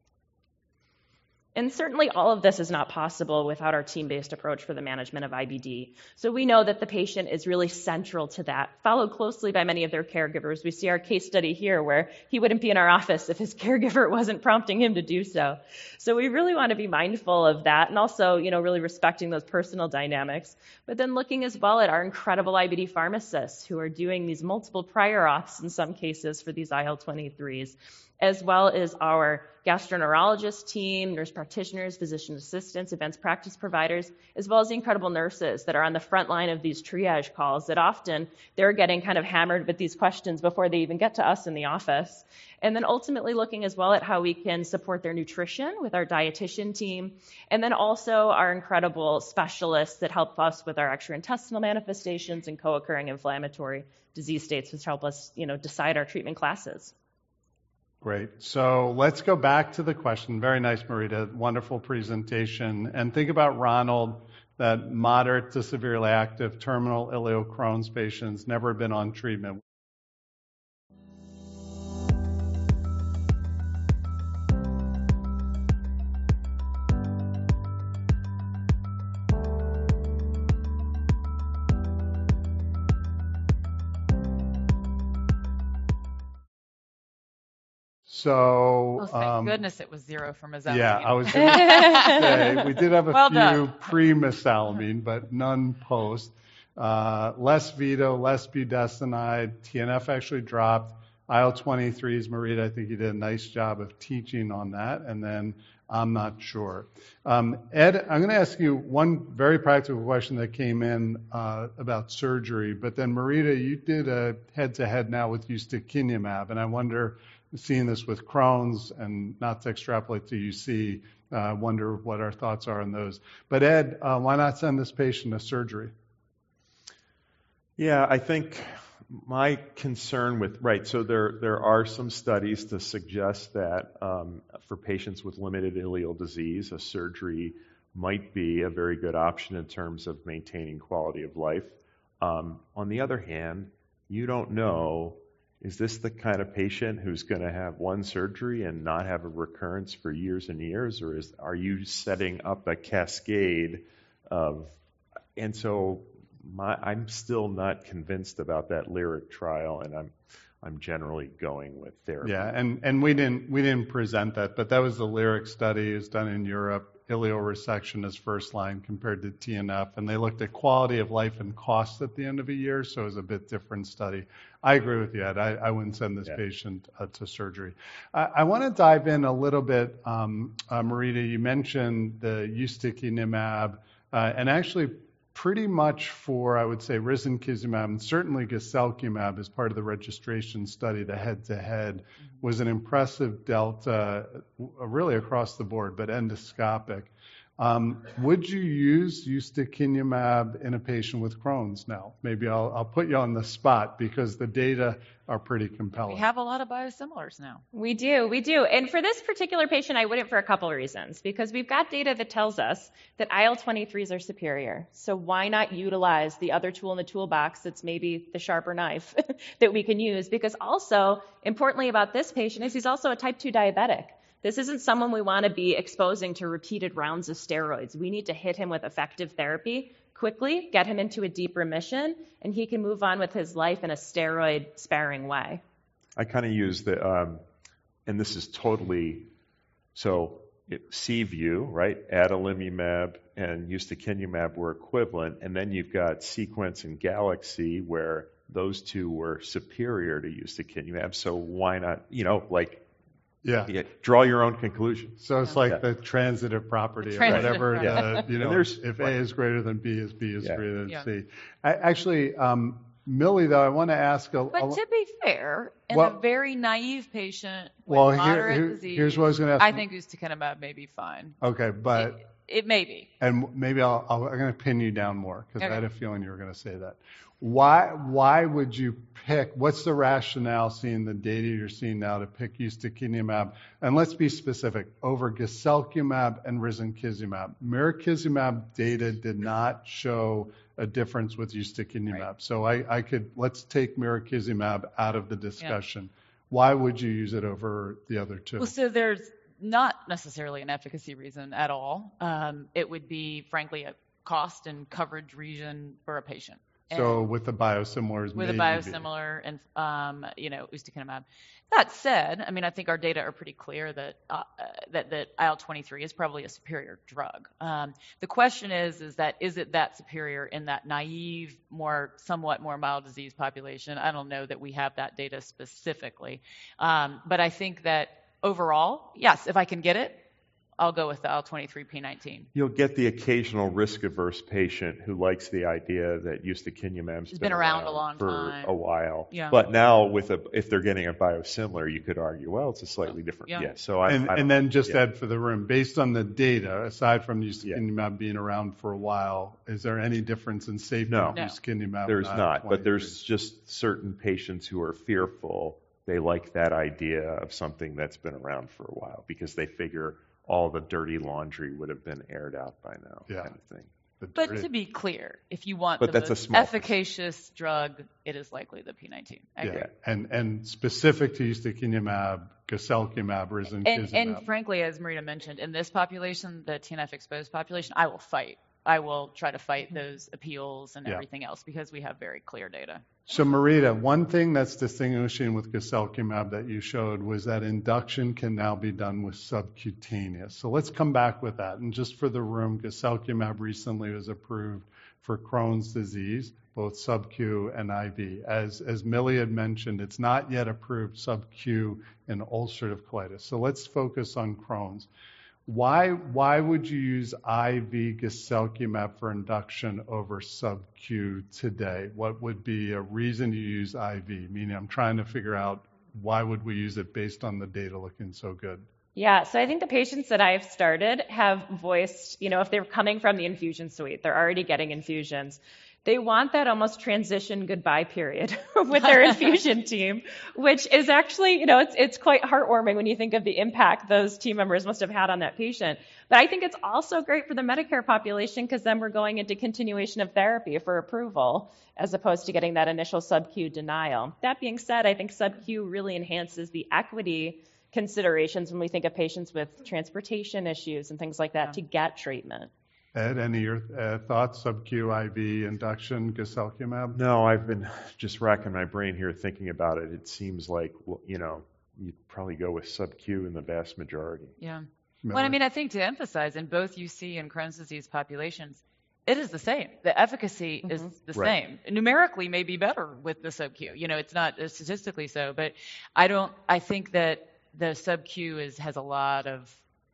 And certainly all of this is not possible without our team-based approach for the management of I B D. So we know that the patient is really central to that, followed closely by many of their caregivers. We see our case study here where he wouldn't be in our office if his caregiver wasn't prompting him to do so. So we really want to be mindful of that, and also, you know, really respecting those personal dynamics. But then looking as well at our incredible I B D pharmacists who are doing these multiple prior auths in some cases for these I L twenty-threes, as well as our gastroenterologist team, nurse practitioners, physician assistants, advanced practice providers, as well as the incredible nurses that are on the front line of these triage calls that often they're getting kind of hammered with these questions before they even get to us in the office. And then ultimately looking as well at how we can support their nutrition with our dietitian team, and then also our incredible specialists that help us with our extraintestinal manifestations and co-occurring inflammatory disease states, which help us, you know, decide our treatment classes. Great. So let's go back to the question. Very nice, Marita. Wonderful presentation. And think about Ronald, that moderate to severely active terminal ileal Crohn's patients, never been on treatment. So, Oh, thank um, goodness it was zero for mesalamine. yeah, I was going to say, we did have a Well few done. pre-mesalamine, but none post. Uh, less Veto, less budesonide, T N F actually dropped. I L twenty-threes, Marita, I think you did a nice job of teaching on that, and then I'm not sure. Um, Ed, I'm going to ask you one very practical question that came in uh, about surgery, but then Marita, you did a head-to-head now with ustekinumab, and I wonder, seeing this with Crohn's, and not to extrapolate to U C, I uh, wonder what our thoughts are on those. But Ed, uh, why not send this patient to surgery? Yeah, I think my concern with, right, so there there are some studies to suggest that um, for patients with limited ileal disease, a surgery might be a very good option in terms of maintaining quality of life. Um, on the other hand, you don't know, is this the kind of patient who's going to have one surgery and not have a recurrence for years and years, or is are you setting up a cascade of, and so My, I'm still not convinced about that LYRIC trial, and I'm I'm generally going with therapy. Yeah, and, and we didn't we didn't present that, but that was the LYRIC study. It was done in Europe. Ileal resection as first line compared to T N F, and they looked at quality of life and cost at the end of a year, so it was a bit different study. I agree with you, Ed. I, I wouldn't send this yeah. patient uh, to surgery. I, I want to dive in a little bit, um, uh, Marita. You mentioned the ustekinumab, uh, and actually pretty much for, I would say, risankizumab and certainly guselkumab as part of the registration study, the head-to-head, mm-hmm. was an impressive delta really across the board, but endoscopic. Um, would you use ustekinumab in a patient with Crohn's now? Maybe I'll, I'll put you on the spot because the data are pretty compelling. We have a lot of biosimilars now. We do, we do. And for this particular patient, I wouldn't for a couple of reasons. Because we've got data that tells us that I L twenty-threes are superior. So why not utilize the other tool in the toolbox that's maybe the sharper knife that we can use? Because also, importantly about this patient is he's also a type two diabetic. This isn't someone we want to be exposing to repeated rounds of steroids. We need to hit him with effective therapy quickly, get him into a deep remission, and he can move on with his life in a steroid-sparing way. I kind of use the um, and this is totally, so it, C-View, right, adalimumab and ustekinumab were equivalent, and then you've got Sequence and Galaxy where those two were superior to ustekinumab, so why not, you know, like, Yeah. yeah, draw your own conclusion. So it's like Yeah. the transitive property The or transitive whatever, property. the, you And know, there's- if A is greater than B is B is Yeah. greater than Yeah. C. I, actually, um, Millie, though, I want to ask a, a But to be fair, in Well- a very naive patient with well, here, moderate here- disease, here's what I was going to ask. I think ustekinumab may be fine. Okay, but It, it may be. and maybe I'll, I'll I'm going to pin you down more because I Okay. had a feeling you were going to say that. Why why would you pick? What's the rationale, seeing the data you're seeing now, to pick ustekinumab? And let's be specific, over guselkumab and risankizumab. Mirikizumab data did not show a difference with ustekinumab. Right. So I, I could let's take mirikizumab out of the discussion. Why would you use it over the other two? Well, so there's not necessarily an efficacy reason at all. Um, it would be, frankly, a cost and coverage reason for a patient. So And with the biosimilars, with a maybe. biosimilar and, um, you know, ustekinumab. That said, I mean, I think our data are pretty clear that uh, uh, that that I L twenty-three is probably a superior drug. Um, the question is, is that is it that superior in that naive, more somewhat more mild disease population? I don't know that we have that data specifically, um, but I think that overall, yes, if I can get it, I'll go with the I L twenty-three P nineteen. You'll get the occasional risk-averse patient who likes the idea that ustekinumab's It's been around a long for time. a while. Yeah. But now, with a, if they're getting a biosimilar, you could argue, well, it's a slightly different. Yeah. Yeah. So I, And, I don't- and then just yeah. add for the room, based on the data, aside from ustekinumab being around for a while, is there any difference in safety No. of No. ustekinumab? There's and not, but I L twenty-three? there's just certain patients who are fearful. They like that idea of something that's been around for a while because they figure all the dirty laundry would have been aired out by now, Yeah. kind of thing. The But dirty- to be clear, if you want But the that's a most small efficacious drug, it is likely the P nineteen. I agree. yeah. and and specific to ustekinumab, guselkumab, risankizumab. And, and frankly, as Marita mentioned, in this population, the T N F exposed population, I will fight. I will try to fight those appeals and Yeah. everything else because we have very clear data. So, Marita, one thing that's distinguishing with guselkumab that you showed was that induction can now be done with subcutaneous. So let's come back with that. And just for the room, guselkumab recently was approved for Crohn's disease, both sub-Q and I V. As, as Millie had mentioned, it's not yet approved sub-Q in ulcerative colitis. So let's focus on Crohn's. Why why would you use I V guselkumab for induction over sub-Q today? What would be a reason to use I V? Meaning, I'm trying to figure out why would we use it based on the data looking so good. Yeah, so I think the patients that I've started have voiced, you know, if they're coming from the infusion suite, they're already getting infusions. They want that almost transition goodbye period with their infusion team, which is actually, you know, it's it's quite heartwarming when you think of the impact those team members must have had on that patient. But I think it's also great for the Medicare population because then we're going into continuation of therapy for approval as opposed to getting that initial sub-Q denial. That being said, I think sub-Q really enhances the equity considerations when we think of patients with transportation issues and things like that Yeah. to get treatment. Ed, any of your uh, thoughts? Sub-Q, I V, induction, guselkumab? No, I've been just racking my brain here thinking about it. It seems like, well, you know, you'd probably go with sub-Q in the vast majority. Yeah. Millie? Well, I mean, I think to emphasize, in both U C and Crohn's disease populations, it is the same. The efficacy is the Right. same. Numerically, may be better with the sub-Q. You know, it's not statistically so, but I don't. I think that the sub-Q is has a lot of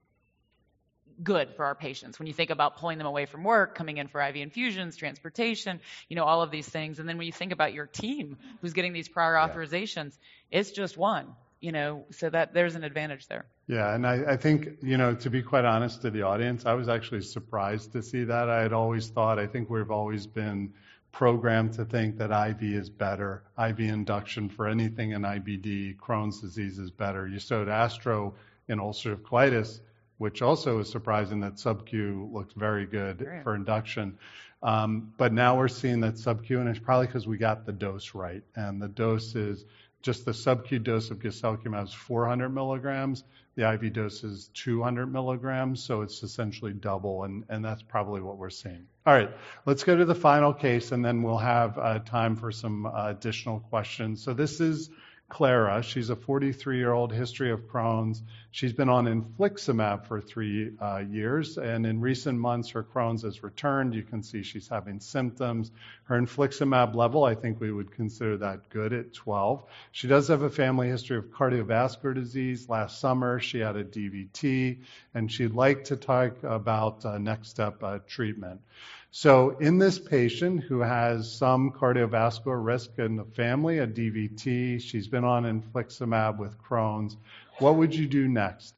good for our patients. When you think about pulling them away from work, coming in for I V infusions, transportation, you know, all of these things, and then when you think about your team who's getting these prior Yeah. authorizations, it's just one. You know, so that there's an advantage there. Yeah, and I, I think, you know, to be quite honest to the audience, I was actually surprised to see that. I had always thought, I think we've always been programmed to think that I V is better. I V induction for anything in I B D, Crohn's disease is better. You showed Astro in ulcerative colitis, which also is surprising that sub-Q looks very good Right. for induction. Um, but now we're seeing that sub-Q, and it's probably because we got the dose right. And the dose is just the sub-Q dose of guselkumab is four hundred milligrams. The I V dose is two hundred milligrams, so it's essentially double, and, and that's probably what we're seeing. All right, let's go to the final case, and then we'll have uh, time for some uh, additional questions. So this is Clara. She's a forty-three-year-old, history of Crohn's. She's been on infliximab for three uh, years, and in recent months, her Crohn's has returned. You can see she's having symptoms. Her infliximab level, I think we would consider that good at twelve. She does have a family history of cardiovascular disease. Last summer, she had a D V T, and she'd like to talk about uh, next step uh, treatment. So in this patient who has some cardiovascular risk in the family, a D V T, she's been on infliximab with Crohn's, what would you do next?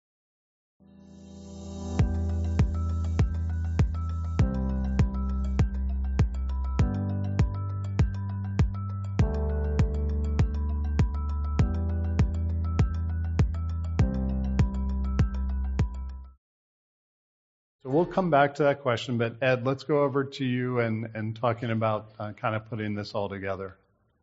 So we'll come back to that question, but Ed, let's go over to you and, and talking about uh, kind of putting this all together.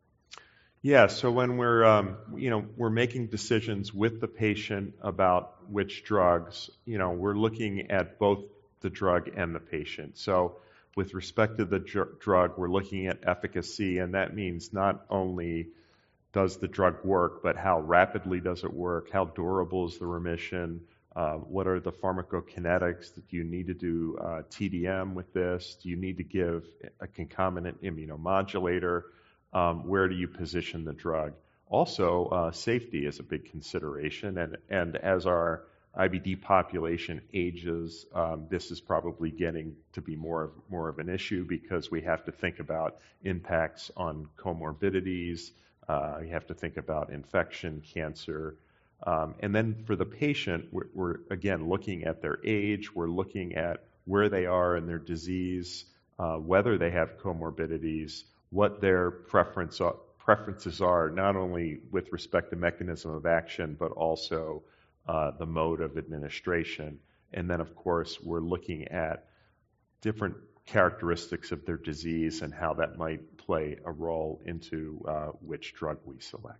Yeah, so when we're, um, you know, we're making decisions with the patient about which drugs, you know, we're looking at both the drug and the patient. So with respect to the dr- drug, we're looking at efficacy, and that means not only does the drug work, but how rapidly does it work, how durable is the remission, Uh, what are the pharmacokinetics? Do you need to do uh, T D M with this? Do you need to give a concomitant immunomodulator? Um, where do you position the drug? Also, uh, safety is a big consideration, and, and as our I B D population ages, um, this is probably getting to be more of, more of an issue because we have to think about impacts on comorbidities, uh, you have to think about infection, cancer. Um, and then for the patient, we're, we're, again, looking at their age, we're looking at where they are in their disease, uh, whether they have comorbidities, what their preference, uh, preferences are, not only with respect to mechanism of action, but also uh, the mode of administration. And then, of course, we're looking at different characteristics of their disease and how that might play a role into uh, which drug we select.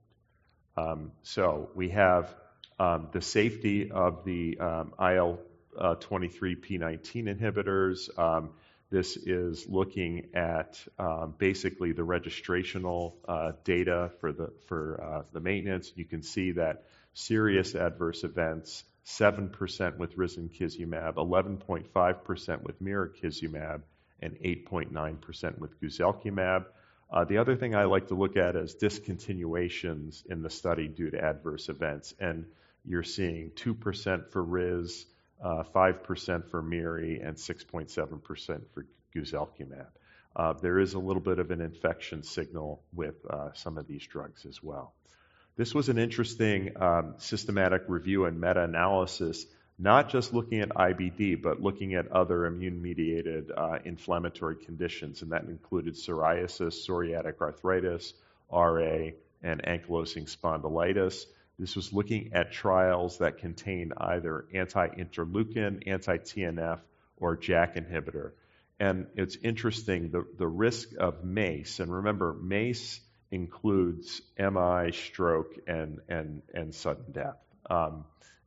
Um, so we have um, the safety of the um, I L twenty-three P nineteen inhibitors. Um, this is looking at um, basically the registrational uh, data for the for uh, the maintenance. You can see that serious adverse events, seven percent with risankizumab, eleven point five percent with mirikizumab, and eight point nine percent with guselkumab. Uh, the other thing I like to look at is discontinuations in the study due to adverse events. And you're seeing two percent for Riz, uh, five percent for Miri, and six point seven percent for guselkumab. Uh, there is a little bit of an infection signal with uh, some of these drugs as well. This was an interesting um, systematic review and meta-analysis, not just looking at I B D, but looking at other immune-mediated uh, inflammatory conditions, and that included psoriasis, psoriatic arthritis, R A, and ankylosing spondylitis. This was looking at trials that contained either anti-interleukin, anti-T N F, or JAK inhibitor. And it's interesting, the, the risk of MACE, and remember, MACE includes M I, stroke, and, and, and sudden death. Um,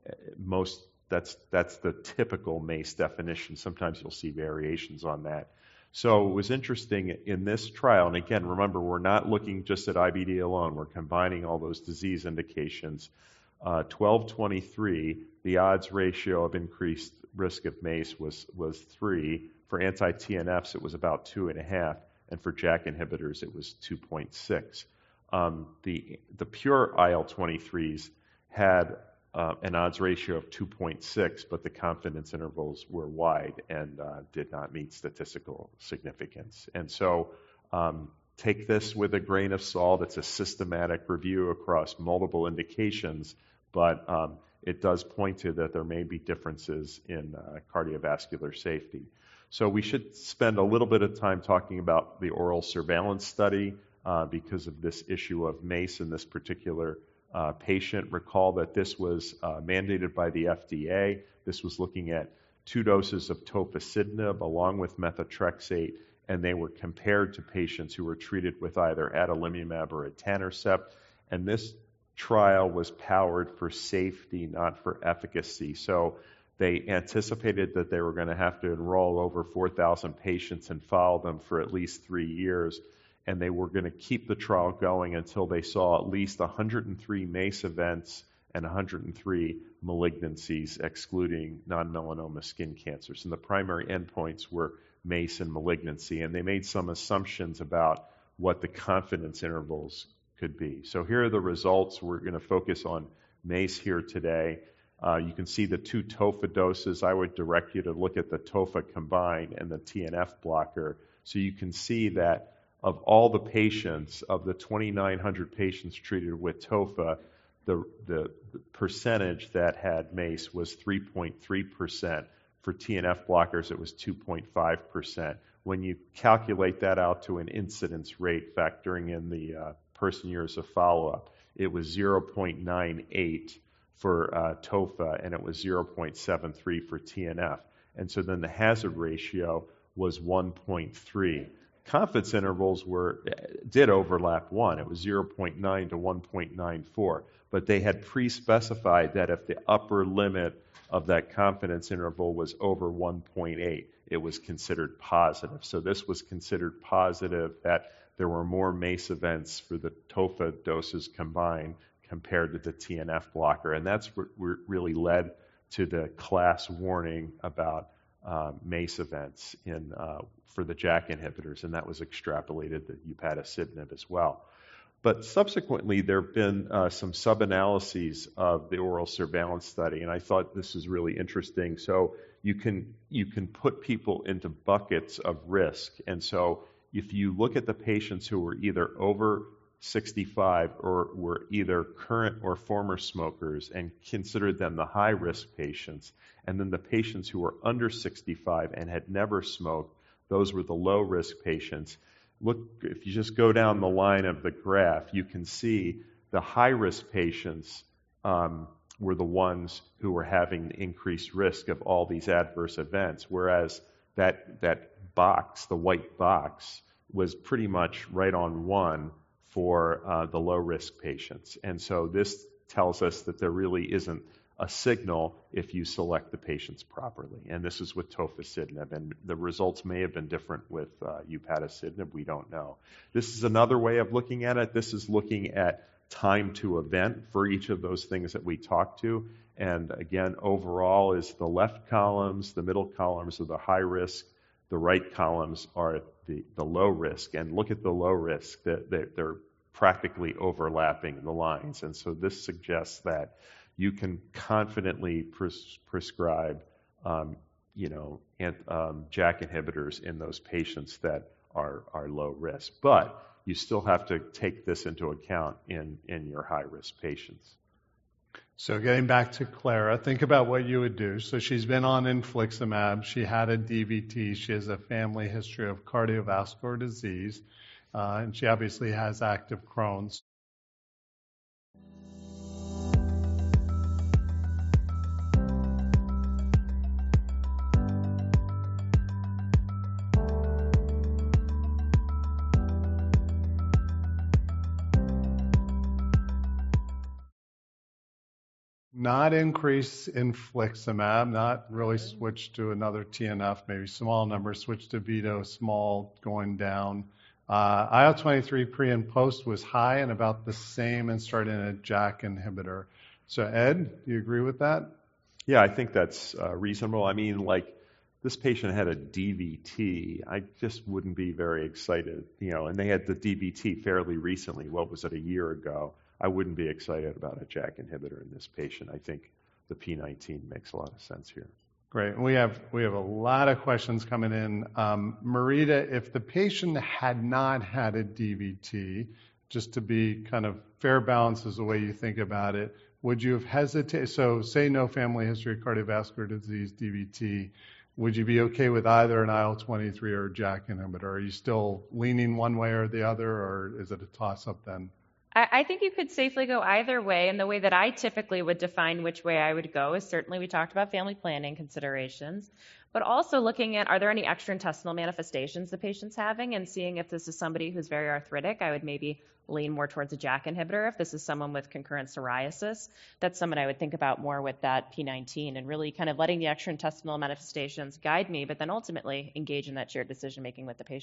most That's that's the typical MACE definition. Sometimes you'll see variations on that. So it was interesting in this trial, and again, remember, we're not looking just at I B D alone. We're combining all those disease indications. Uh, twelve twenty-three, the odds ratio of increased risk of MACE was, was three. For anti-T N Fs, it was about two and a half, and for JAK inhibitors, it was two point six. Um, the, the pure I L twenty-threes had Uh, an odds ratio of two point six, but the confidence intervals were wide and uh, did not meet statistical significance. And so um, take this with a grain of salt. It's a systematic review across multiple indications, but um, it does point to that there may be differences in uh, cardiovascular safety. So we should spend a little bit of time talking about the oral surveillance study uh, because of this issue of MACE in this particular Uh, patient. Recall that this was uh, mandated by the F D A. This was looking at two doses of tofacitinib along with methotrexate, and they were compared to patients who were treated with either adalimumab or etanercept. And this trial was powered for safety, not for efficacy. So they anticipated that they were going to have to enroll over four thousand patients and follow them for at least three years. and they were going to keep the trial going until they saw at least one hundred three MACE events and one hundred three malignancies, excluding non-melanoma skin cancers. And the primary endpoints were MACE and malignancy, and they made some assumptions about what the confidence intervals could be. So here are the results. We're going to focus on MACE here today. Uh, you can see the two tofa doses. I would direct you to look at the tofa combined and the T N F blocker. So you can see that of all the patients, of the twenty-nine hundred patients treated with tofa, the, the, the percentage that had MACE was three point three percent. For T N F blockers, it was two point five percent. When you calculate that out to an incidence rate, factoring in the uh, person years of follow-up, it was zero point nine eight for uh, tofa, and it was zero point seven three for T N F. And so then the hazard ratio was one point three. Confidence intervals were did overlap one. It was zero point nine to one point nine four. But they had pre-specified that if the upper limit of that confidence interval was over one point eight, it was considered positive. So this was considered positive, that there were more MACE events for the tofa doses combined compared to the T N F blocker. And that's what really led to the class warning about uh, MACE events in uh, for the JAK inhibitors, and that was extrapolated to upadacitinib as well. But subsequently, there have been uh, some sub-analyses of the oral surveillance study, and I thought this is really interesting. So you can you can put people into buckets of risk, and so if you look at the patients who were either over sixty-five or were either current or former smokers and considered them the high-risk patients, and then the patients who were under sixty-five and had never smoked, those were the low-risk patients. Look, if you just go down the line of the graph, you can see the high-risk patients um, were the ones who were having increased risk of all these adverse events, whereas that that box, the white box, was pretty much right on one for uh, the low-risk patients. And so this tells us that there really isn't a signal if you select the patients properly. And this is with tofacitinib, and the results may have been different with uh, upadacitinib. We don't know. This is another way of looking at it. This is looking at time to event for each of those things that we talked to. And again, overall is the left columns, the middle columns are the high risk, the right columns are the, the low risk. And look at the low risk, that they're, they're practically overlapping the lines. And so this suggests that you can confidently pres- prescribe, um, you know, ant, um, JAK inhibitors in those patients that are, are low risk. But you still have to take this into account in, in your high-risk patients. So getting back to Clara, think about what you would do. So she's been on infliximab. She had a D V T. She has a family history of cardiovascular disease. Uh, and she obviously has active Crohn's. Not increase infliximab, not really switch to another T N F, maybe small number, switch to Vito, small, going down. Uh, I L twenty-three pre and post was high and about the same, and started in a JAK inhibitor. So Ed, do you agree with that? Yeah, I think that's uh, reasonable. I mean, like, this patient had a D V T. I just wouldn't be very excited, you know, and they had the D V T fairly recently. What was it, a year ago? I wouldn't be excited about a JAK inhibitor in this patient. I think the P nineteen makes a lot of sense here. Great. We have we have a lot of questions coming in. Um, Marita, if the patient had not had a D V T, just to be kind of fair balance is the way you think about it, would you have hesitated? So say no family history of cardiovascular disease, D V T, would you be okay with either an I L twenty-three or a JAK inhibitor? Are you still leaning one way or the other, or is it a toss-up then? I think you could safely go either way, and the way that I typically would define which way I would go is certainly we talked about family planning considerations, but also looking at are there any extraintestinal manifestations the patient's having, and seeing if this is somebody who's very arthritic, I would maybe lean more towards a JAK inhibitor. If this is someone with concurrent psoriasis, that's someone I would think about more with that P nineteen, and really kind of letting the extraintestinal manifestations guide me, but then ultimately engage in that shared decision making with the patient.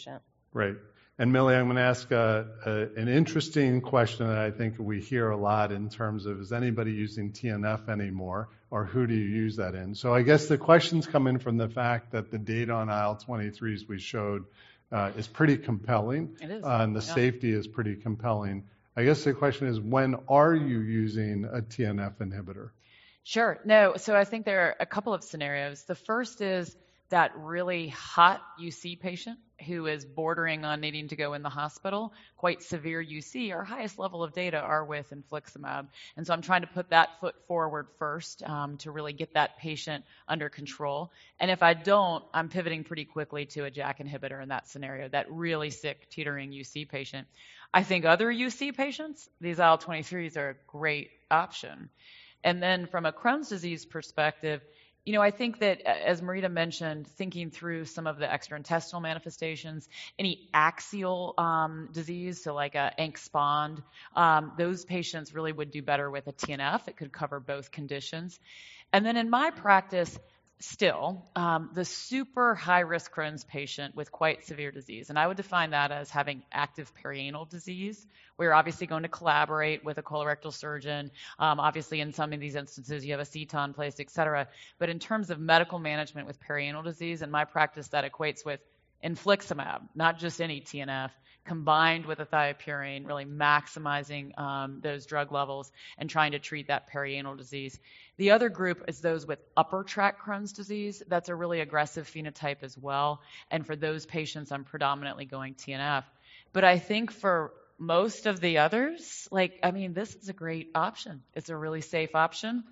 Right. And Millie, I'm going to ask a, a, an interesting question that I think we hear a lot in terms of, is anybody using T N F anymore, or who do you use that in? So I guess the questions come in from the fact that the data on I L twenty-threes we showed uh, is pretty compelling. It is. Uh, and the Yeah. safety is pretty compelling. I guess the question is, when are you using a T N F inhibitor? Sure. No, so I think there are a couple of scenarios. The first is that really hot U C patient who is bordering on needing to go in the hospital, quite severe U C. Our highest level of data are with infliximab. And so I'm trying to put that foot forward first um, to really get that patient under control. And if I don't, I'm pivoting pretty quickly to a J A K inhibitor in that scenario, that really sick, teetering U C patient. I think other U C patients, these I L twenty-threes are a great option. And then from a Crohn's disease perspective, you know, I think that, as Marita mentioned, thinking through some of the extraintestinal manifestations, any axial um, disease, so like a Ank-Spond, um, those patients really would do better with a T N F. It could cover both conditions. And then in my practice, still, um, the super high-risk Crohn's patient with quite severe disease, and I would define that as having active perianal disease. We're obviously going to collaborate with a colorectal surgeon. Um, obviously, in some of these instances, you have a ceton placed, et cetera. But in terms of medical management with perianal disease, in my practice, that equates with infliximab, not just any T N F, combined with a thiopurine, really maximizing um, those drug levels and trying to treat that perianal disease. The other group is those with upper tract Crohn's disease. That's a really aggressive phenotype as well. And for those patients, I'm predominantly going T N F. But I think for most of the others, like, I mean, this is a great option. It's a really safe option.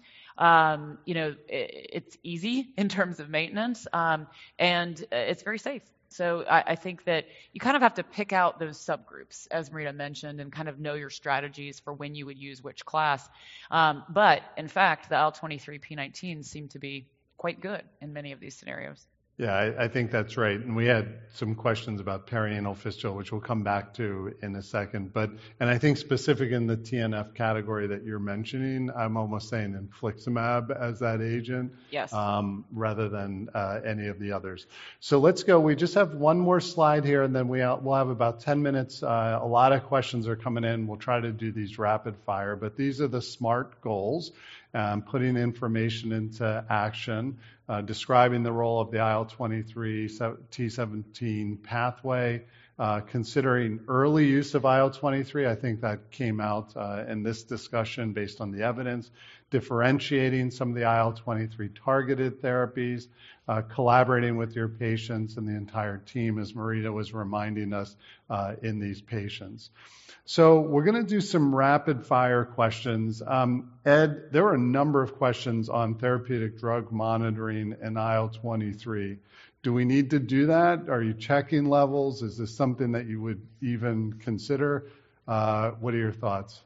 Um, you know, it, it's easy in terms of maintenance, um, and it's very safe. So I, I think that you kind of have to pick out those subgroups, as Marita mentioned, and kind of know your strategies for when you would use which class. Um, but in fact, the I L twenty-three P nineteen seem to be quite good in many of these scenarios. Yeah, I, I think that's right. And we had some questions about perianal fistula, which we'll come back to in a second. But, and I think specific in the T N F category that you're mentioning, I'm almost saying infliximab as that agent, Yes. um, rather than uh, any of the others. So let's go. We just have one more slide here, and then we, we'll have about ten minutes. Uh, a lot of questions are coming in. We'll try to do these rapid fire, but these are the SMART goals. Um, putting information into action, uh, describing the role of the I L twenty-three T seventeen pathway, uh, considering early use of I L twenty-three. I think that came out uh, in this discussion based on the evidence, differentiating some of the I L twenty-three targeted therapies, uh, collaborating with your patients and the entire team, as Marita was reminding us uh, in these patients. So we're going to do some rapid fire questions. Um, Ed, there are a number of questions on therapeutic drug monitoring and I L twenty-three. Do we need to do that? Are you checking levels? Is this something that you would even consider? Uh, what are your thoughts?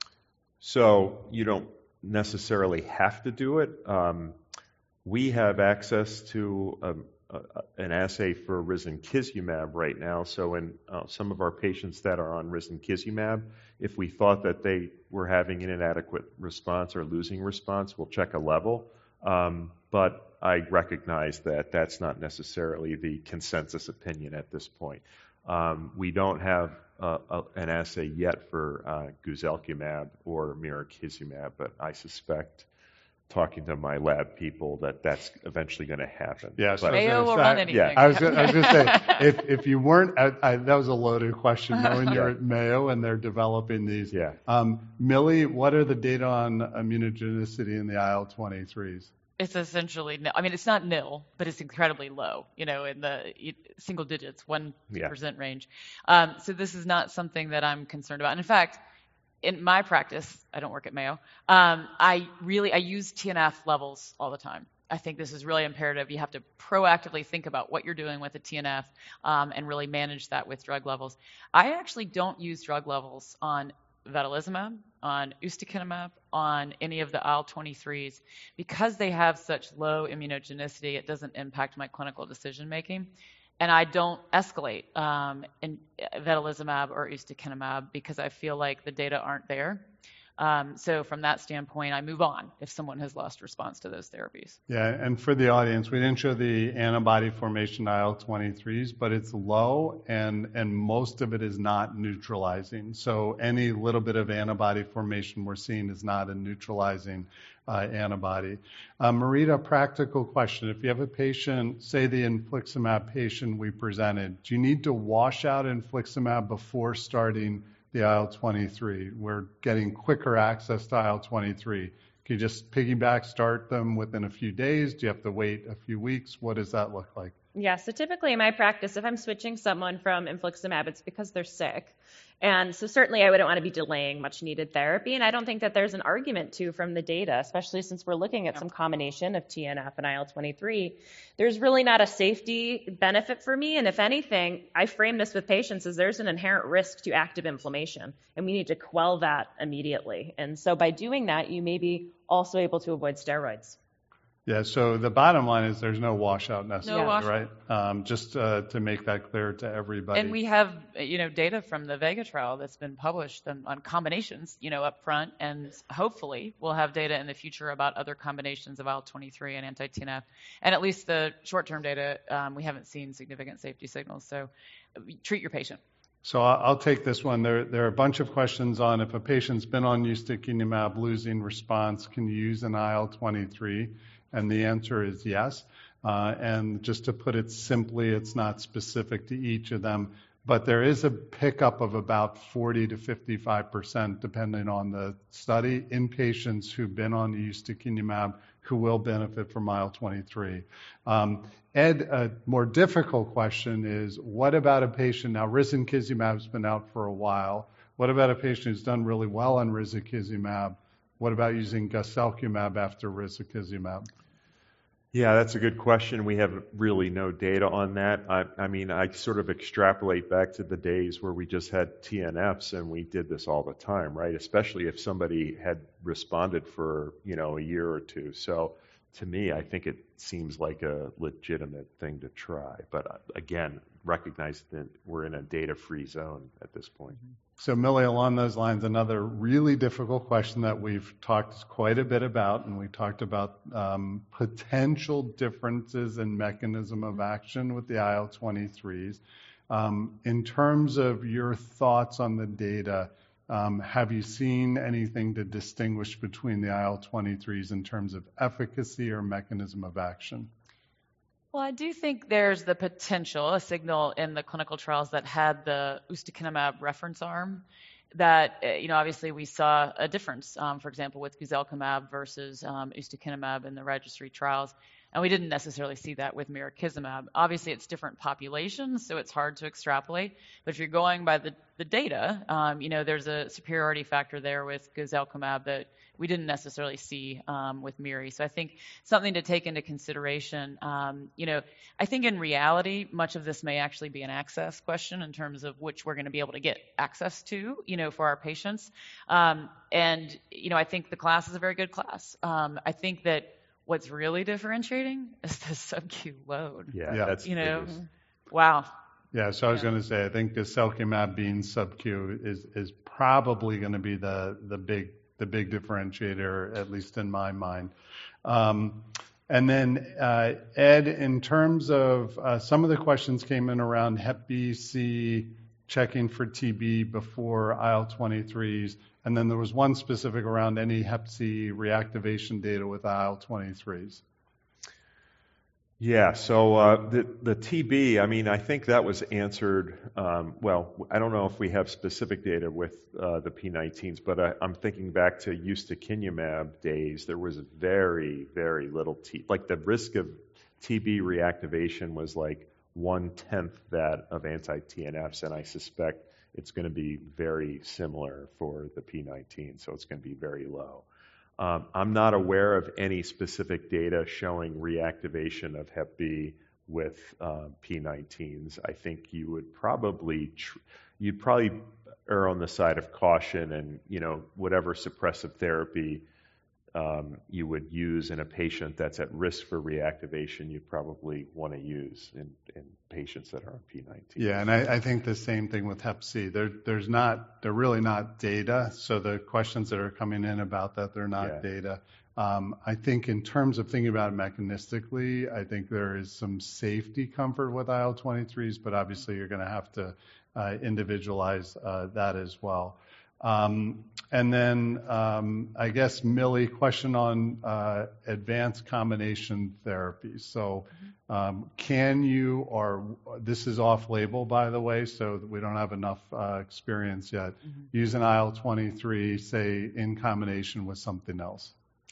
So you don't necessarily have to do it. Um, we have access to a, a, an assay for risankizumab right now. So in uh, some of our patients that are on risankizumab, if we thought that they were having an inadequate response or losing response, we'll check a level. Um, but I recognize that that's not necessarily the consensus opinion at this point. Um, we don't have uh, a, an assay yet for uh, guselkumab or mirikizumab, but I suspect, talking to my lab people, that that's eventually going to happen. Yeah, so But- Mayo will I- run anything. Yeah, I was, I was going to say, if, if you weren't, at, I, that was a loaded question, knowing you're at Mayo and they're developing these. Yeah. Um, Millie, what are the data on immunogenicity in the I L twenty-threes? It's essentially nil. I mean, it's not nil, but it's incredibly low, you know, in the single digits, one percent Yeah. range. Um, so this is not something that I'm concerned about. And in fact, in my practice, I don't work at Mayo, um, I really, I use T N F levels all the time. I think this is really imperative. You have to proactively think about what you're doing with a T N F um, and really manage that with drug levels. I actually don't use drug levels on vedolizumab, on ustekinumab, on any of the I L twenty-threes. Because they have such low immunogenicity, it doesn't impact my clinical decision making. And I don't escalate um, in vedolizumab or ustekinumab because I feel like the data aren't there. Um, so from that standpoint, I move on if someone has lost response to those therapies. Yeah, and for the audience, we didn't show the antibody formation I L twenty-threes, but it's low, and, and most of it is not neutralizing. So any little bit of antibody formation we're seeing is not a neutralizing uh, antibody. Uh, Marita, practical question. If you have a patient, say the infliximab patient we presented, do you need to wash out infliximab before starting the I L twenty-three? We're getting quicker access to I L twenty-three. Can you just piggyback start them within a few days? Do you have to wait a few weeks? What does that look like? Yeah, so typically in my practice, if I'm switching someone from infliximab, it's because they're sick. And so certainly I wouldn't want to be delaying much needed therapy. And I don't think that there's an argument to from the data, especially since we're looking at some combination of T N F and I L twenty-three. There's really not a safety benefit for me. And if anything, I frame this with patients as there's an inherent risk to active inflammation, and we need to quell that immediately. And so by doing that, you may be also able to avoid steroids. Yeah, so the bottom line is there's no washout necessary, No washout. right? Um, just uh, to make that clear to everybody. And we have, you know, data from the Vega trial that's been published on, on combinations, you know, up front, and hopefully we'll have data in the future about other combinations of I L twenty-three and anti-T N F. And at least the short-term data, um, we haven't seen significant safety signals. So treat your patient. So I'll take this one. There, there are a bunch of questions on if a patient's been on ustekinumab, losing response, can you use an I L twenty-three? And the answer is yes. Uh, and just to put it simply, it's not specific to each of them, but there is a pickup of about forty to fifty-five percent, depending on the study, in patients who've been on ustekinumab who will benefit from I L twenty-three. Um, Ed, a more difficult question is, what about a patient, now risankizumab's been out for a while, what about a patient who's done really well on risankizumab? What about using guselkumab after risankizumab? Yeah, that's a good question. We have really no data on that. I, I mean, I sort of extrapolate back to the days where we just had T N Fs and we did this all the time, right? Especially if somebody had responded for, you know, a year or two. So to me, I think it seems like a legitimate thing to try. But again, recognize that we're in a data-free zone at this point. So Millie, along those lines, another really difficult question that we've talked quite a bit about, and we talked about um, potential differences in mechanism of action with the I L twenty-threes. Um, in terms of your thoughts on the data, um, have you seen anything to distinguish between the I L twenty-threes in terms of efficacy or mechanism of action? Well, I do think there's the potential, a signal in the clinical trials that had the ustekinumab reference arm that, uh, you know, obviously we saw a difference, um, for example, with guselkumab versus um, ustekinumab in the registry trials. And we didn't necessarily see that with mirikizumab. Obviously, it's different populations, so it's hard to extrapolate. But if you're going by the, the data, um, you know, there's a superiority factor there with guselkumab that we didn't necessarily see um, with Miri. So I think something to take into consideration. Um, you know, I think in reality, much of this may actually be an access question in terms of which we're going to be able to get access to, you know, for our patients. Um, and, you know, I think the class is a very good class. Um, I think that what's really differentiating is the sub-Q load. Yeah, Yeah. that's You know, biggest. wow. Yeah, so I was Yeah. going to say, I think guselkumab being sub-Q is is probably going to be the the big the big differentiator, at least in my mind. Um, and then uh, Ed, in terms of uh, some of the questions came in around Hep B, C, checking for T B before I L twenty-threes, and then there was one specific around any Hep C reactivation data with I L twenty-threes. Yeah, so uh, the the T B, I mean, I think that was answered. Um, well, I don't know if we have specific data with uh, the P nineteens, but I, I'm thinking back to ustekinumab days. There was very, very little T. Like the risk of T B reactivation was like one tenth that of anti-T N Fs, and I suspect it's going to be very similar for the P nineteen. So it's going to be very low. Um, I'm not aware of any specific data showing reactivation of Hep B with uh, P nineteens. I think you would probably tr- you'd probably err on the side of caution, and you know whatever suppressive therapy um, you would use in a patient that's at risk for reactivation, you probably want to use in, in patients that are on P nineteen. Yeah, and I, I think the same thing with Hep C. There, there's not, they're really not data. So the questions that are coming in about that, they're not Yeah. data. Um, I think in terms of thinking about it mechanistically, I think there is some safety comfort with I L twenty-threes, but obviously you're going to have to uh, individualize uh, that as well. Um, and then um, I guess, Millie, question on uh, advanced combination therapy. So um, can you, or this is off-label, by the way, so we don't have enough uh, experience yet, Mm-hmm. use an I L twenty-three, say, in combination with something else?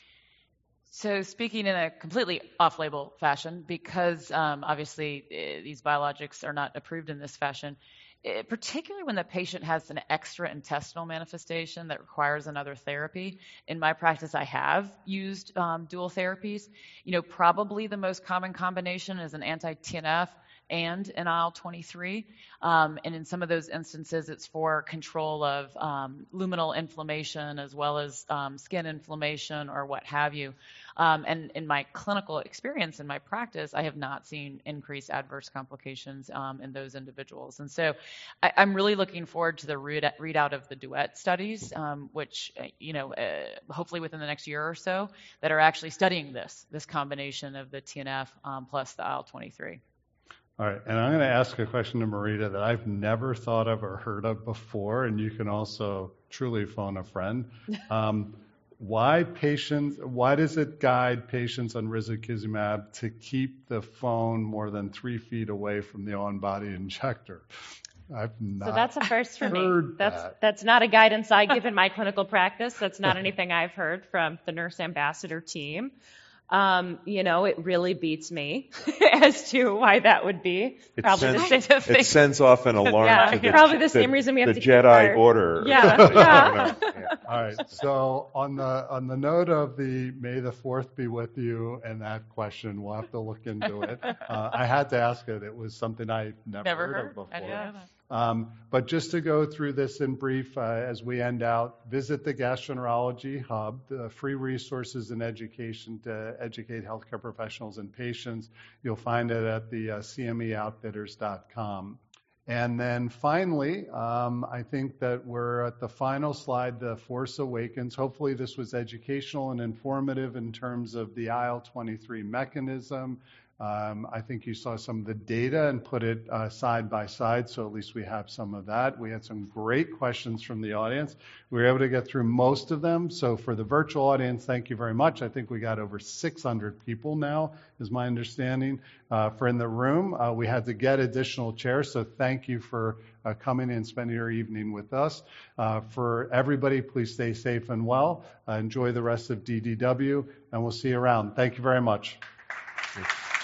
So speaking in a completely off-label fashion, because um, obviously uh, these biologics are not approved in this fashion, uh, particularly when the patient has an extra intestinal manifestation that requires another therapy. In my practice, I have used um, dual therapies. You know, probably the most common combination is an anti-T N F and an I L twenty-three. Um, and in some of those instances, it's for control of um, luminal inflammation as well as um, skin inflammation or what have you. Um, and in my clinical experience in my practice, I have not seen increased adverse complications um, in those individuals. And so I, I'm really looking forward to the read, readout of the DUET studies, um, which, uh, you know, uh, hopefully within the next year or so, that are actually studying this, this combination of the T N F um, plus the I L twenty-three. All right, and I'm going to ask a question to Marita that I've never thought of or heard of before, and you can also truly phone a friend. Um, why patients? Why does it guide patients on risankizumab to keep the phone more than three feet away from the on-body injector? I've not So that's a first for me. heard That's that. that's not a guidance I give in my clinical practice. That's not anything I've heard from the nurse ambassador team. Um, you know, it really beats me as to why that would be. It Probably the sends, same. it sends off an alarm Yeah, to the, probably the the- same reason we have the to keep Jedi our- Order. Yeah, I don't yeah. know. Yeah. All right. So on the on the note of the May the fourth be with you and that question, we'll have to look into it. Uh, I had to ask it. It was something I never, Never heard, heard. of before. I didn't know that. Um, but just to go through this in brief, uh, as we end out, visit the Gastroenterology Hub, the free resources and education to educate healthcare professionals and patients. You'll find it at the uh, c m e outfitters dot com. And then finally, um, I think that we're at the final slide, the Force Awakens. Hopefully this was educational and informative in terms of the I L twenty-three mechanism. Um, I think you saw some of the data and put it uh, side by side, so at least we have some of that. We had some great questions from the audience. We were able to get through most of them. So for the virtual audience, thank you very much. I think we got over six hundred people now, is my understanding. Uh, for in the room, uh, we had to get additional chairs, so thank you for uh, coming and spending your evening with us. Uh, for everybody, please stay safe and well. Uh, enjoy the rest of D D W, and we'll see you around. Thank you very much. Thanks.